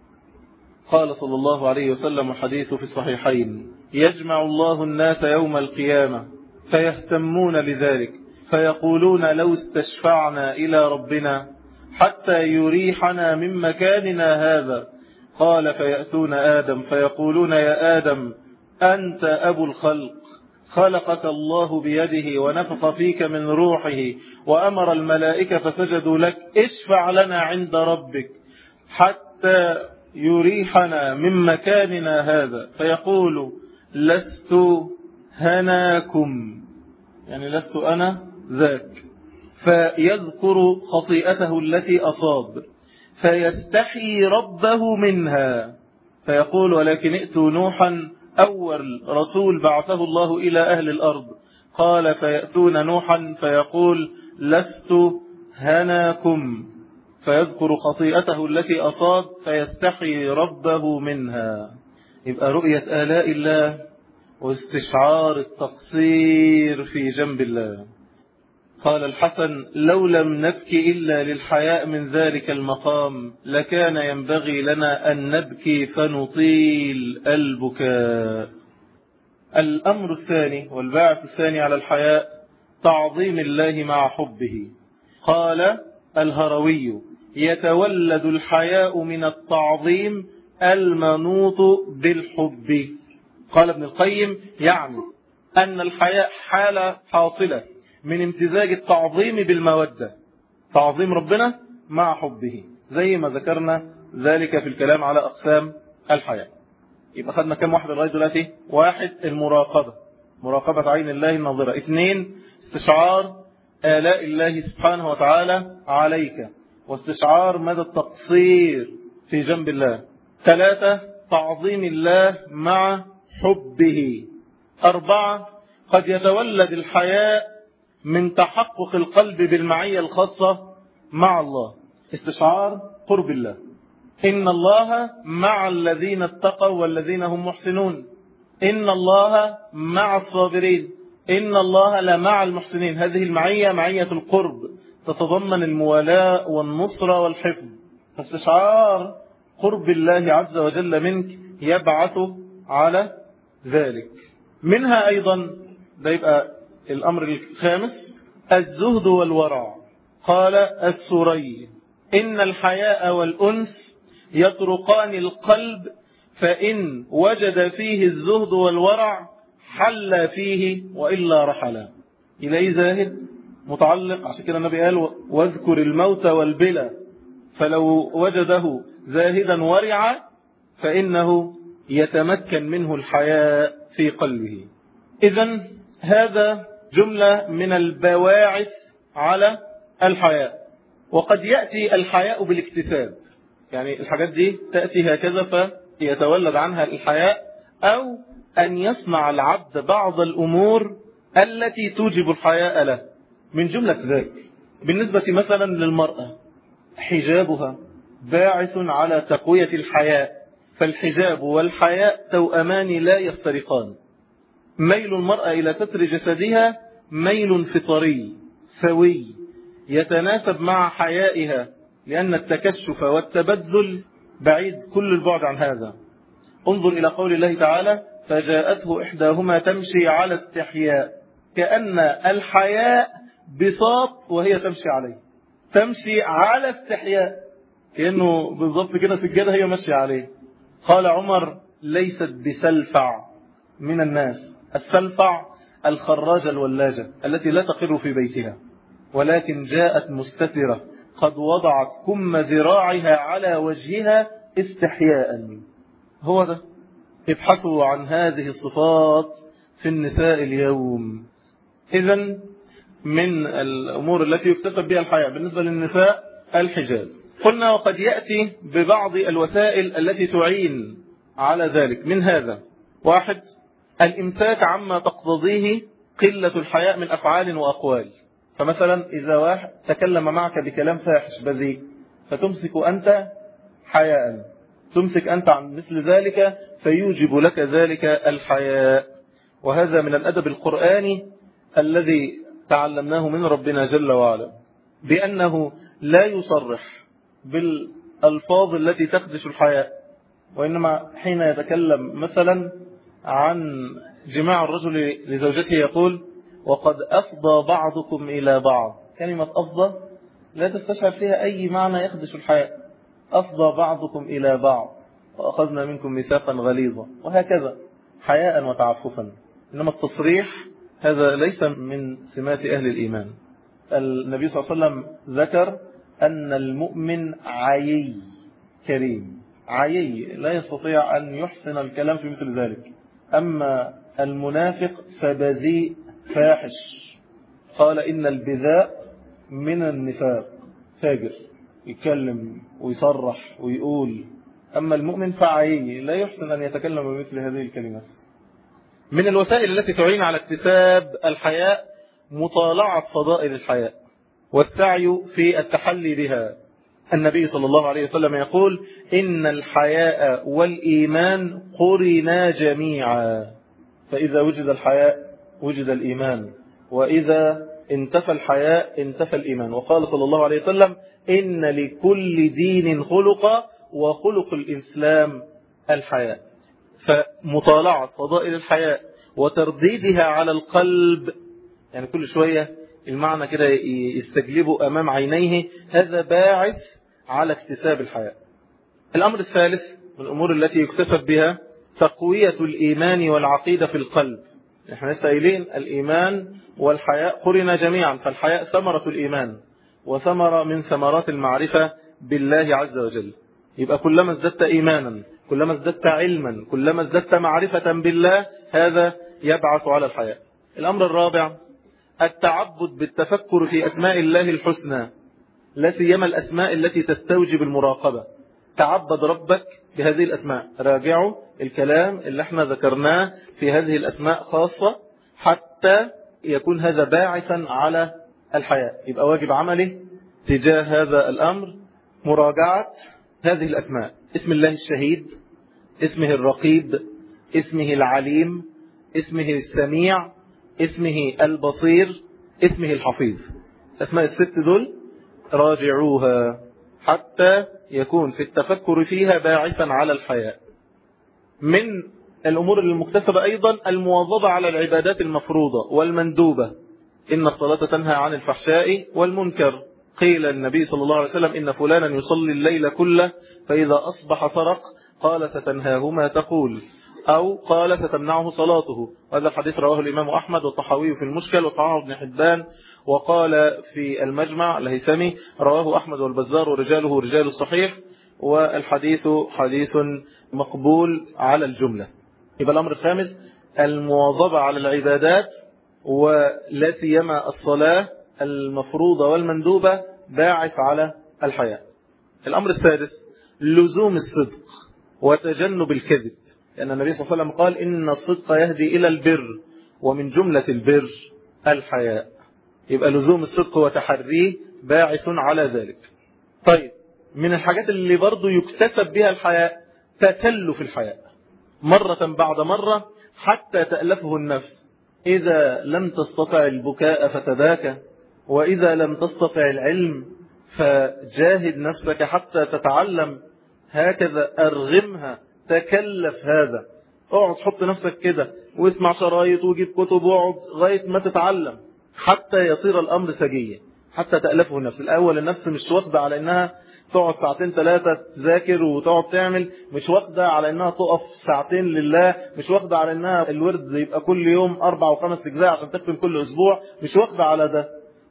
قال صلى الله عليه وسلم الحديث في الصحيحين: يجمع الله الناس يوم القيامة فيهتمون لذلك فيقولون: لو استشفعنا إلى ربنا حتى يريحنا من مكاننا هذا. قال: فيأتون آدم فيقولون: يا آدم أنت أبو الخلق، خلقك الله بيده ونفخ فيك من روحه وأمر الملائكة فسجدوا لك، اشفع لنا عند ربك حتى يريحنا من مكاننا هذا. فيقول: لست هناكم، يعني لست أنا ذاك. فيذكر خطيئته التي أصاب فيستحي ربه منها فيقول: ولكن ائتوا نوحا أول رسول بعثه الله إلى أهل الأرض. قال: فيأتون نوحا فيقول: لست هناكم، فيذكر خطيئته التي أصاب فيستحي ربه منها. يبقى رؤية آلاء الله واستشعار التقصير في جنب الله. قال الحسن: لو لم نبكي إلا للحياء من ذلك المقام لكان ينبغي لنا أن نبكي فنطيل البكاء. الأمر الثاني والباعث الثاني على الحياء تعظيم الله مع حبه. قال الهروي: يتولد الحياء من التعظيم المنوط بالحب. قال ابن القيم: يعني أن الحياء حالة حاصلة من امتزاج التعظيم بالمودة، تعظيم ربنا مع حبه، زي ما ذكرنا ذلك في الكلام على أقسام الحياء. يبقى خدنا كم واحد لغاية دلوقتي؟ واحد: المراقبة، مراقبة عين الله الناظرة. اثنين: استشعار آلاء الله سبحانه وتعالى عليك واستشعار مدى التقصير في جنب الله. ثلاثة: تعظيم الله مع حبه. أربعة: قد يتولد الحياء من تحقق القلب بالمعية الخاصة مع الله، استشعار قرب الله. إن الله مع الذين اتقوا والذين هم محسنون، إن الله مع الصابرين، إن الله لمع المحسنين. هذه المعية معية القرب تتضمن الموالاة والنصرة والحفظ. فاستشعار قرب الله عز وجل منك يبعث على ذلك. منها أيضا، ده يبقى الأمر الخامس، الزهد والورع. قال السوري: إن الحياء والأنس يطرقان القلب، فإن وجد فيه الزهد والورع حل فيه وإلا رحلا. إليه زاهد متعلق، عشان كده النبي قال: واذكر الموت والبلى، فلو وجده زاهدا ورعا فإنه يتمكن منه الحياء في قلبه. إذن هذا جملة من البواعث على الحياء. وقد يأتي الحياء بالاكتساب، يعني الحاجات دي تأتي هكذا فيتولد عنها الحياء، أو أن يصنع العبد بعض الأمور التي توجب الحياء له. من جملة ذلك بالنسبة مثلا للمرأة، حجابها باعث على تقوية الحياء، فالحجاب والحياء توأمان لا يفترقان. ميل المرأة إلى ستر جسدها ميل فطري سوي يتناسب مع حيائها، لأن التكشف والتبذل بعيد كل البعد عن هذا. انظر إلى قول الله تعالى: فجاءته إحداهما تمشي على استحياء، كأن الحياء بساط وهي تمشي عليه، تمشي على استحياء، كأنه بالضبط كده سجادة هي ماشية عليه. قال عمر: ليست بسلفع من الناس. السلفع الخراجة الولاجة التي لا تقر في بيتها، ولكن جاءت مستترة قد وضعت كم ذراعها على وجهها استحياء. هو ده. ابحثوا عن هذه الصفات في النساء اليوم. إذن من الأمور التي يكتسب بها الحياء بالنسبة للنساء الحجاب. قلنا وقد يأتي ببعض الوسائل التي تعين على ذلك. من هذا: واحد: الإمساك عما تقتضيه قلة الحياء من أفعال وأقوال. فمثلا إذا واحد تكلم معك بكلام فاحش بذيء فتمسك أنت حياء، تمسك أنت عن مثل ذلك فيوجب لك ذلك الحياء. وهذا من الأدب القرآني الذي تعلمناه من ربنا جل وعلا، بأنه لا يصرح بالألفاظ التي تخدش الحياء، وإنما حين يتكلم مثلا عن جماع الرجل لزوجته يقول وقد أفضى بعضكم إلى بعض. كلمة أفضى لا تستشعر فيها أي معنى يخدش الحياء. أفضى بعضكم إلى بعض وأخذنا منكم ميثاقا غليظا، وهكذا حياء وتعففا. إنما التصريح هذا ليس من سمات أهل الإيمان. النبي صلى الله عليه وسلم ذكر أن المؤمن عيي كريم، عيي لا يستطيع أن يحسن الكلام في مثل ذلك. أما المنافق فبذيء فاحش، قال إن البذاء من النفاق، فاجر يتكلم ويصرح ويقول. أما المؤمن فعيي لا يحسن أن يتكلم بمثل هذه الكلمات. من الوسائل التي تعين على اكتساب الحياء مطالعة فضائل الحياء والسعي في التحلي بها. النبي صلى الله عليه وسلم يقول إن الحياء والإيمان قرنا جميعا، فإذا وجد الحياء وجد الإيمان، وإذا انتفى الحياء انتفى الإيمان. وقال صلى الله عليه وسلم إن لكل دين خلق وخلق الإسلام الحياء. فمطالعة فضائل الحياء وترديدها على القلب، يعني كل شوية المعنى كده يستجلبه أمام عينيه، هذا باعث على اكتساب الحياء. الأمر الثالث من الأمور التي يكتسب بها تقوية الإيمان والعقيدة في القلب. احنا نستقيلين الإيمان والحياء قرنا جميعا، فالحياء ثمرة الإيمان وثمرة من ثمرات المعرفة بالله عز وجل. يبقى كلما ازددت إيمانا، كلما ازددت علما، كلما ازددت معرفة بالله، هذا يبعث على الحياء. الأمر الرابع التعبد بالتفكر في أسماء الله الحسنى، لا سيما الأسماء التي تستوجب المراقبة. تعبد ربك بهذه الأسماء. راجعوا الكلام اللي احنا ذكرناه في هذه الأسماء خاصة حتى يكون هذا باعثا على الحياء. يبقى واجب عملي تجاه هذا الأمر مراجعة هذه الأسماء. اسم الله الشهيد، اسمه الرقيب، اسمه العليم، اسمه السميع، اسمه البصير، اسمه الحفيظ. أسماء الست دول راجعوها حتى يكون في التفكر فيها باعثا على الحياء. من الأمور المكتسبة أيضا المواظبة على العبادات المفروضة والمندوبة. إن الصلاة تنهى عن الفحشاء والمنكر. قيل النبي صلى الله عليه وسلم إن فلانا يصلي الليل كله فإذا أصبح سرق، قال ستنهاه ما تقول، أو قال ستمنعه صلاته. هذا الحديث رواه الإمام أحمد والطحاوي في المشكل وصححه ابن حبان، وقال في المجمع الهيثمي رواه أحمد والبزار ورجاله رجال الصحيح، والحديث حديث مقبول على الجملة. يبقى الأمر الخامس المواظبة على العبادات ولا سيما الصلاة المفروضة والمندوبة باعث على الحياة. الأمر السادس لزوم الصدق وتجنب الكذب، لأن النبي صلى الله عليه وسلم قال إن الصدق يهدي إلى البر، ومن جملة البر الحياء. يبقى لزوم الصدق وتحريه باعث على ذلك. طيب من الحاجات اللي برضو يكتسب بها الحياء تكلف الحياء مرة بعد مرة حتى تألفه النفس. إذا لم تستطع البكاء فتباكى، وإذا لم تستطع العلم فجاهد نفسك حتى تتعلم. هكذا أرغمها، تكلف هذا. اقعد حط نفسك كده واسمع شرايط وجيب كتب واقعد لغاية ما تتعلم حتى يصير الأمر سجيا، حتى تألفه النفس. الأول النفس مش واخدة على إنها تقعد ساعتين ثلاثة تذاكر وتقعد تعمل، مش واخدة على إنها تقف ساعتين لله، مش واخدة على إنها الورد يبقى كل يوم أربع وخمس أجزاء عشان تختم كل أسبوع، مش واخدة على ده.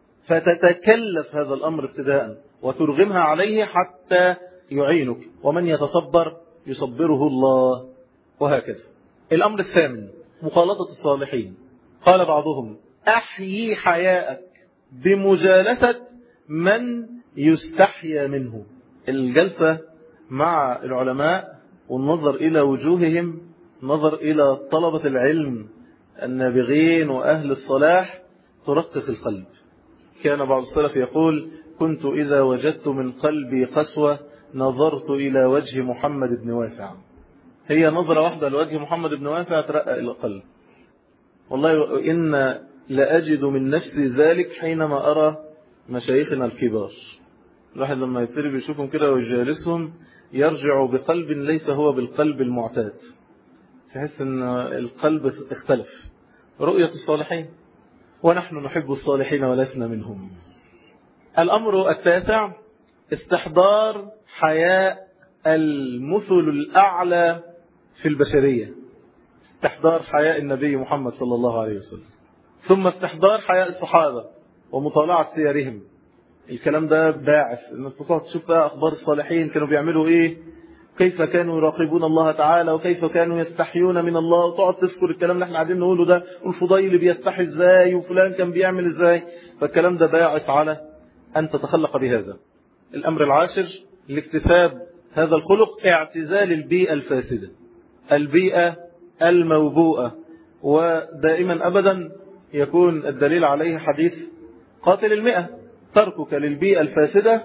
فتتكلف هذا الأمر ابتداء وترغمها عليه حتى يعينك، ومن يتصبر يصبره الله، وهكذا. الأمر الثامن مخالطة الصالحين. قال بعضهم أحيي حياءك بمجالسة من يستحيا منه. الجلسة مع العلماء والنظر إلى وجوههم، نظر إلى طلبة العلم النابغين وأهل الصلاح ترقق القلب. كان بعض السلف يقول كنت إذا وجدت من قلبي قسوة نظرت إلى وجه محمد بن واسع. هي نظرة واحدة لوجه محمد بن واسع ترقى إلى القلب. والله إن لأجد من نفسي ذلك حينما أرى مشايخنا الكبار. الواحد لما يضطرب يشوفهم كده ويجالسهم يرجع بقلب ليس هو بالقلب المعتاد، تحس أن القلب اختلف. رؤية الصالحين، ونحن نحب الصالحين ولسنا منهم. الأمر التاسع استحضار حياء المثل الأعلى في البشرية، استحضار حياء النبي محمد صلى الله عليه وسلم، ثم استحضار حياء الصحابة ومطالعة سيرهم. الكلام ده باعث انك تقعد تشوف بقى اخبار الصالحين كانوا بيعملوا ايه، كيف كانوا يراقبون الله تعالى وكيف كانوا يستحيون من الله، وتقعد تذكر الكلام اللي احنا قاعدين نقوله ده، والفضيل بيستحي ازاي وفلان كان بيعمل ازاي. فالكلام ده باعث على ان تتخلق بهذا. الامر العاشر لاكتساب هذا الخلق اعتزال البيئة الفاسدة، البيئة الموبوءة. ودائما ابدا يكون الدليل عليه حديث قاتل المئة، تركك للبيئة الفاسدة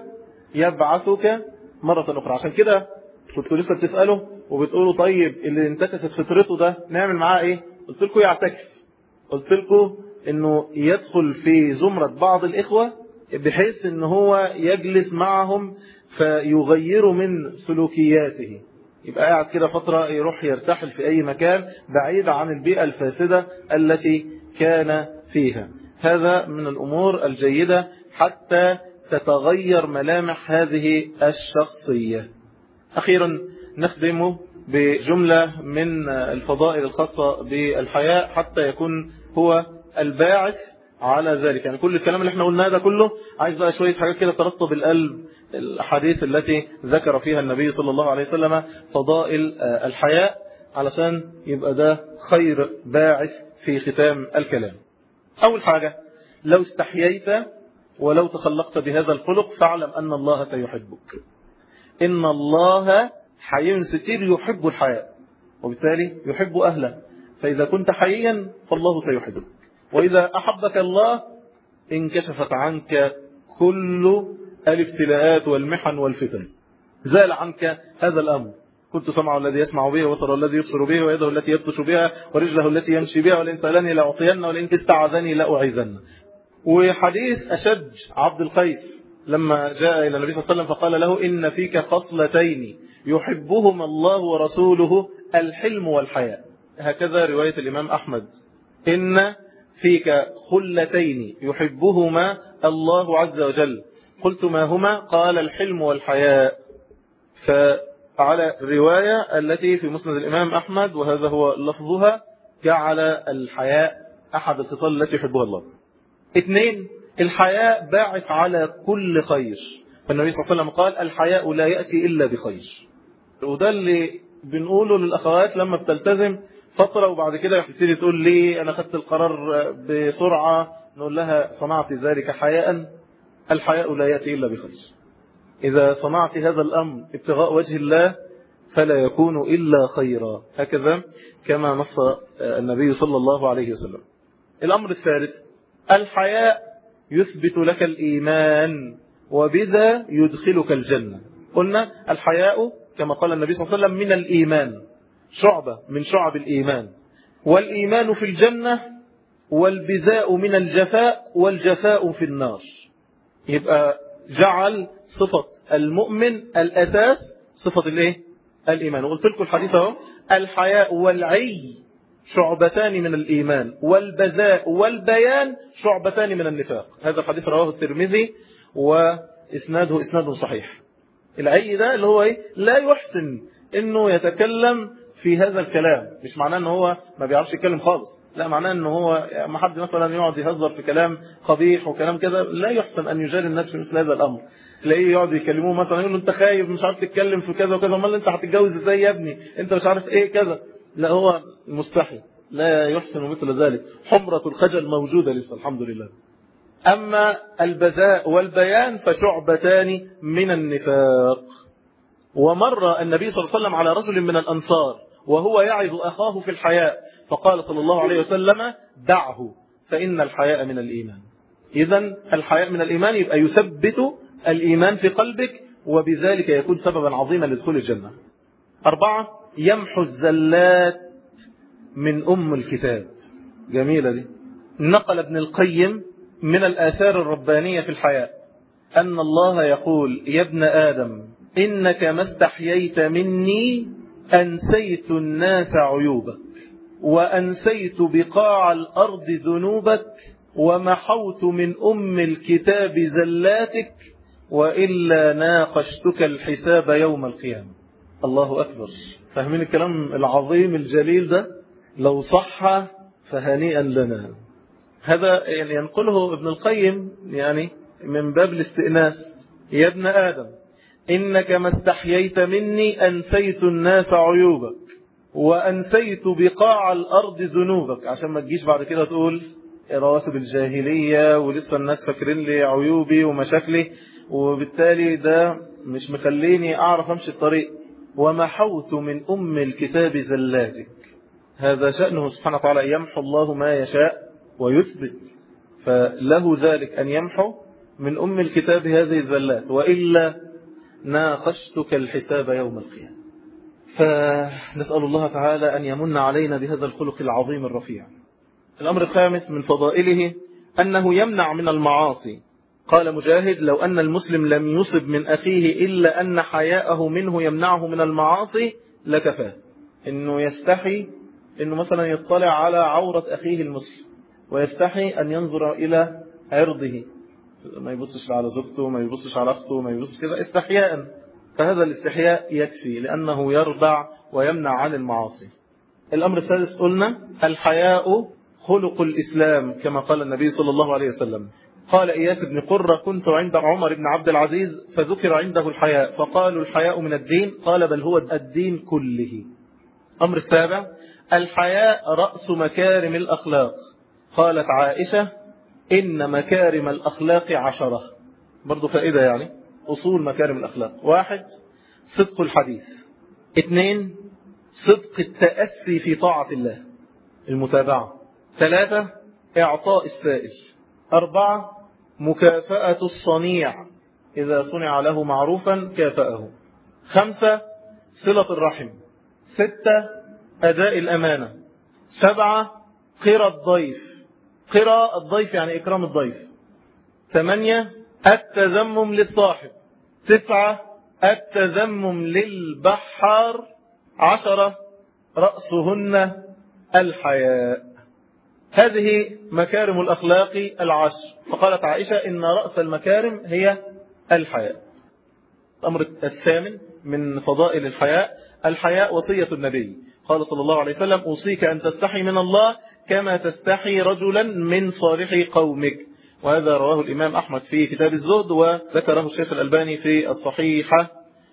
يبعثك مرة أخرى. عشان كده كنت لسه بتسأله وبتقولوا طيب اللي انتكست فطرته ده نعمل معاه ايه؟ قلت لكم يعتكف، قلت لكم انه يدخل في زمرة بعض الإخوة بحيث ان هو يجلس معهم فيغيروا من سلوكياته، يبقى قاعد كده فترة يروح يرتحل في أي مكان بعيد عن البيئة الفاسدة التي كان فيها. هذا من الأمور الجيدة حتى تتغير ملامح هذه الشخصية. أخيرا نخدم بجملة من الفضائل الخاصة بالحياء حتى يكون هو الباعث على ذلك. يعني كل الكلام اللي احنا قلناه ده كله عايز بقى شوية حاجات كده ترطب القلب، الحديث التي ذكر فيها النبي صلى الله عليه وسلم فضائل الحياء، علشان يبقى ده خير باعث في ختام الكلام. أول حاجة، لو استحييت ولو تخلقت بهذا الخلق فاعلم أن الله سيحبك. إن الله حي ستير يحب الحياء، وبالتالي يحب أهله. فإذا كنت حييا فالله سيحبك، وإذا أحبك الله انكشفت عنك كل الابتلاءات والمحن والفتن، زال عنك هذا الأمر. كنت سمعه الذي يسمع به، وبصره الذي يبصر به، ويده التي يبطش بها، ورجله التي يمشي بها، ولئن سألني لأعطين، ولئن استعاذني لأعيذن. وحديث أشج عبد القيس لما جاء إلى النبي صلى الله عليه وسلم فقال له إن فيك خصلتين يحبهما الله ورسوله، الحلم والحياء. هكذا رواية الإمام أحمد، إن فيك خلتين يحبهما الله عز وجل. قلت ما هما؟ قال الحلم والحياء. فعلى الرواية التي في مسند الإمام أحمد وهذا هو لفظها جعل الحياء أحد الخصال التي يحبها الله. اثنين، الحياء باعث على كل خير. فالنبي صلى الله عليه وسلم قال الحياء لا يأتي إلا بخير. وده اللي بنقوله للأخوات لما بتلتزم فترة وبعد كده تبتدي تقول لي أنا خدت القرار بسرعة، نقول لها صنعت ذلك حياء. الحياء لا يأتي إلا بخير. إذا صنعت هذا الأمر ابتغاء وجه الله فلا يكون إلا خيرا، هكذا كما نص النبي صلى الله عليه وسلم. الأمر الثالث، الحياء يثبت لك الإيمان وبذا يدخلك الجنة. قلنا الحياء كما قال النبي صلى الله عليه وسلم من الإيمان، شعبة من شعب الإيمان، والإيمان في الجنة، والبذاء من الجفاء، والجفاء في النار. يبقى جعل صفة المؤمن الأساس صفة الايه؟ الإيمان. وقلت لكم الحديث اهو، الحياء والعي شعبتان من الإيمان، والبذاء والبيان شعبتان من النفاق. هذا الحديث رواه الترمذي وإسناده إسناد صحيح. العي ده اللي هو ايه؟ لا يحسن انه يتكلم في هذا الكلام، مش معناه انه هو ما بيعرفش يتكلم خالص، لا، معناه انه هو ما حد مثلا يقعد يهزر في كلام قبيح وكلام كذا، لا يحسن ان يجاري الناس في مثل هذا الامر. تلاقيه يقعد يكلموه مثلا يقول له انت خايف مش عارف تتكلم في كذا وكذا، امال انت هتتجوز ازاي يا ابني، انت مش عارف ايه كذا. لا، هو مستحي، لا يحسن مثل ذلك. حمرة الخجل موجودة لسه الحمد لله. أما البذاء والبيان فشعبتان من النفاق. ومر النبي صلى الله عليه وسلم على رجل من الأنصار وهو يعظ أخاه في الحياء، فقال صلى الله عليه وسلم دعه فإن الحياء من الإيمان. إذن الحياء من الإيمان، يبقى يثبت الإيمان في قلبك وبذلك يكون سببا عظيما لدخول الجنة. أربعة، يمحو الزلات من أم الكتاب. جميلة دي. نقل ابن القيم من الآثار الربانية في الحياة أن الله يقول: يا ابن آدم إنك ما استحييت مني أنسيت الناس عيوبك، وأنسيت بقاع الأرض ذنوبك، ومحوت من أم الكتاب زلاتك، وإلا ناقشتك الحساب يوم القيامة. الله أكبر. فاهمين الكلام العظيم الجليل ده؟ لو صح فهنيئا لنا. هذا يعني ينقله ابن القيم يعني من باب الاستئناس. يا ابن آدم إنك ما استحييت مني أنسيت الناس عيوبك، وأنسيت بقاع الأرض ذنوبك، عشان ما تجيش بعد كده تقول رواسب الجاهلية ولسه الناس فاكرين لي عيوبي ومشاكلي، وبالتالي ده مش مخليني أعرف أمشي الطريق. ومحوت من أم الكتاب زلاتك. هذا شأنه سبحانه وتعالى، يمحو الله ما يشاء ويثبت، فله ذلك أن يمحو من أم الكتاب هذه الزلات، وإلا ناقشتك الحساب يوم القيامة. فنسأل الله تعالى أن يمن علينا بهذا الخلق العظيم الرفيع. الأمر الخامس من فضائله أنه يمنع من المعاصي. قال مجاهد: لو أن المسلم لم يصب من أخيه إلا أن حياءه منه يمنعه من المعاصي لكفاه. إنه يستحي إنه مثلا يطلع على عورة أخيه المسلم، ويستحي أن ينظر إلى عرضه، ما يبصش على زوجته، ما يبصش على أخته، ما يبصش كذا استحياء. فهذا الاستحياء يكفي، لأنه يربع ويمنع عن المعاصي. الأمر الثالث قلنا الحياء خلق الإسلام، كما قال النبي صلى الله عليه وسلم. قال إياس بن قرة: كنت عند عمر بن عبد العزيز فذكر عنده الحياء، فقالوا: الحياء من الدين؟ قال: بل هو الدين كله. أمر السابع الحياء رأس مكارم الأخلاق. قالت عائشة: إن مكارم الأخلاق عشرة. برضو فائدة يعني أصول مكارم الأخلاق: واحد، صدق الحديث. اثنين، صدق التأسي في طاعة الله، المتابعة. ثلاثة، إعطاء السائل. أربعة، مكافأة الصنيع، إذا صنع له معروفا كافأه. خمسة، صلة الرحم. ستة، أداء الأمانة. سبعة، قرى الضيف. قرى الضيف يعني إكرام الضيف. ثمانية، التذمم للصاحب. تسعة، التذمم للبحار. عشرة، رأسهن الحياء. هذه مكارم الأخلاق العشر. فقالت عائشة: إن رأس المكارم هي الحياء. الأمر الثامن من فضائل الحياء الحياء وصية النبي. قال صلى الله عليه وسلم: أوصيك أن تستحي من الله كما تستحي رجلا من صالح قومك. وهذا رواه الإمام أحمد في كتاب الزهد، وذكره الشيخ الألباني في الصحيحة،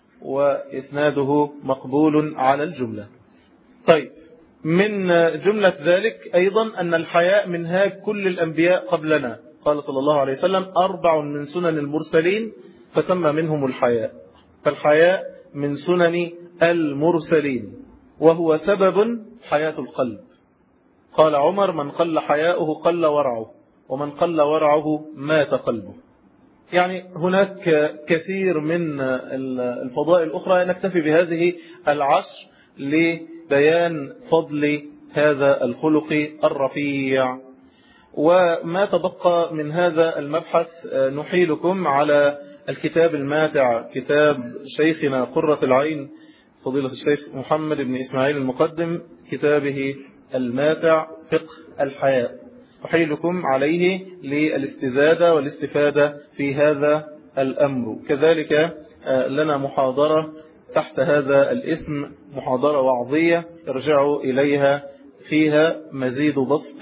وإسناده مقبول على الجملة. طيب، من جملة ذلك أيضا أن الحياء منهاج كل الأنبياء قبلنا. قال صلى الله عليه وسلم: أربع من سنن المرسلين، فسمى منهم الحياء. فالحياء من سنن المرسلين، وهو سبب حياة القلب. قال عمر: من قل حياؤه قل ورعه، ومن قل ورعه مات قلبه. يعني هناك كثير من الفضائل الأخرى، نكتفي بهذه العشر لبيان فضل هذا الخلق الرفيع. وما تبقى من هذا المبحث نحيلكم على الكتاب الماتع، كتاب شيخنا قرة العين فضيلة الشيخ محمد بن إسماعيل المقدم، كتابه الماتع فقه الحياء. أحيلكم عليه للاستزادة والاستفادة في هذا الأمر. كذلك لنا محاضرة تحت هذا الاسم، محاضرة وعظية ارجعوا إليها، فيها مزيد بسط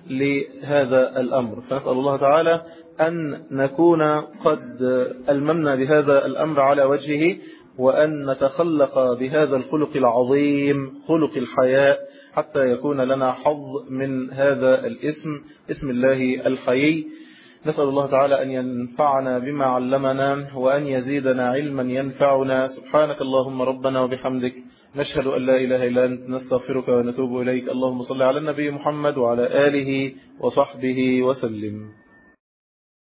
لهذا الأمر. فنسأل الله تعالى أن نكون قد ألممنا بهذا الأمر على وجهه، وأن نتخلق بهذا الخلق العظيم خلق الحياء، حتى يكون لنا حظ من هذا الاسم، اسم الله الحيي. نسأل الله تعالى أن ينفعنا بما علمنا، وأن يزيدنا علما ينفعنا. سبحانك اللهم ربنا وبحمدك، نشهد أن لا إله إلا أنت، نستغفرك ونتوب إليك. اللهم صل على النبي محمد وعلى آله وصحبه وسلم.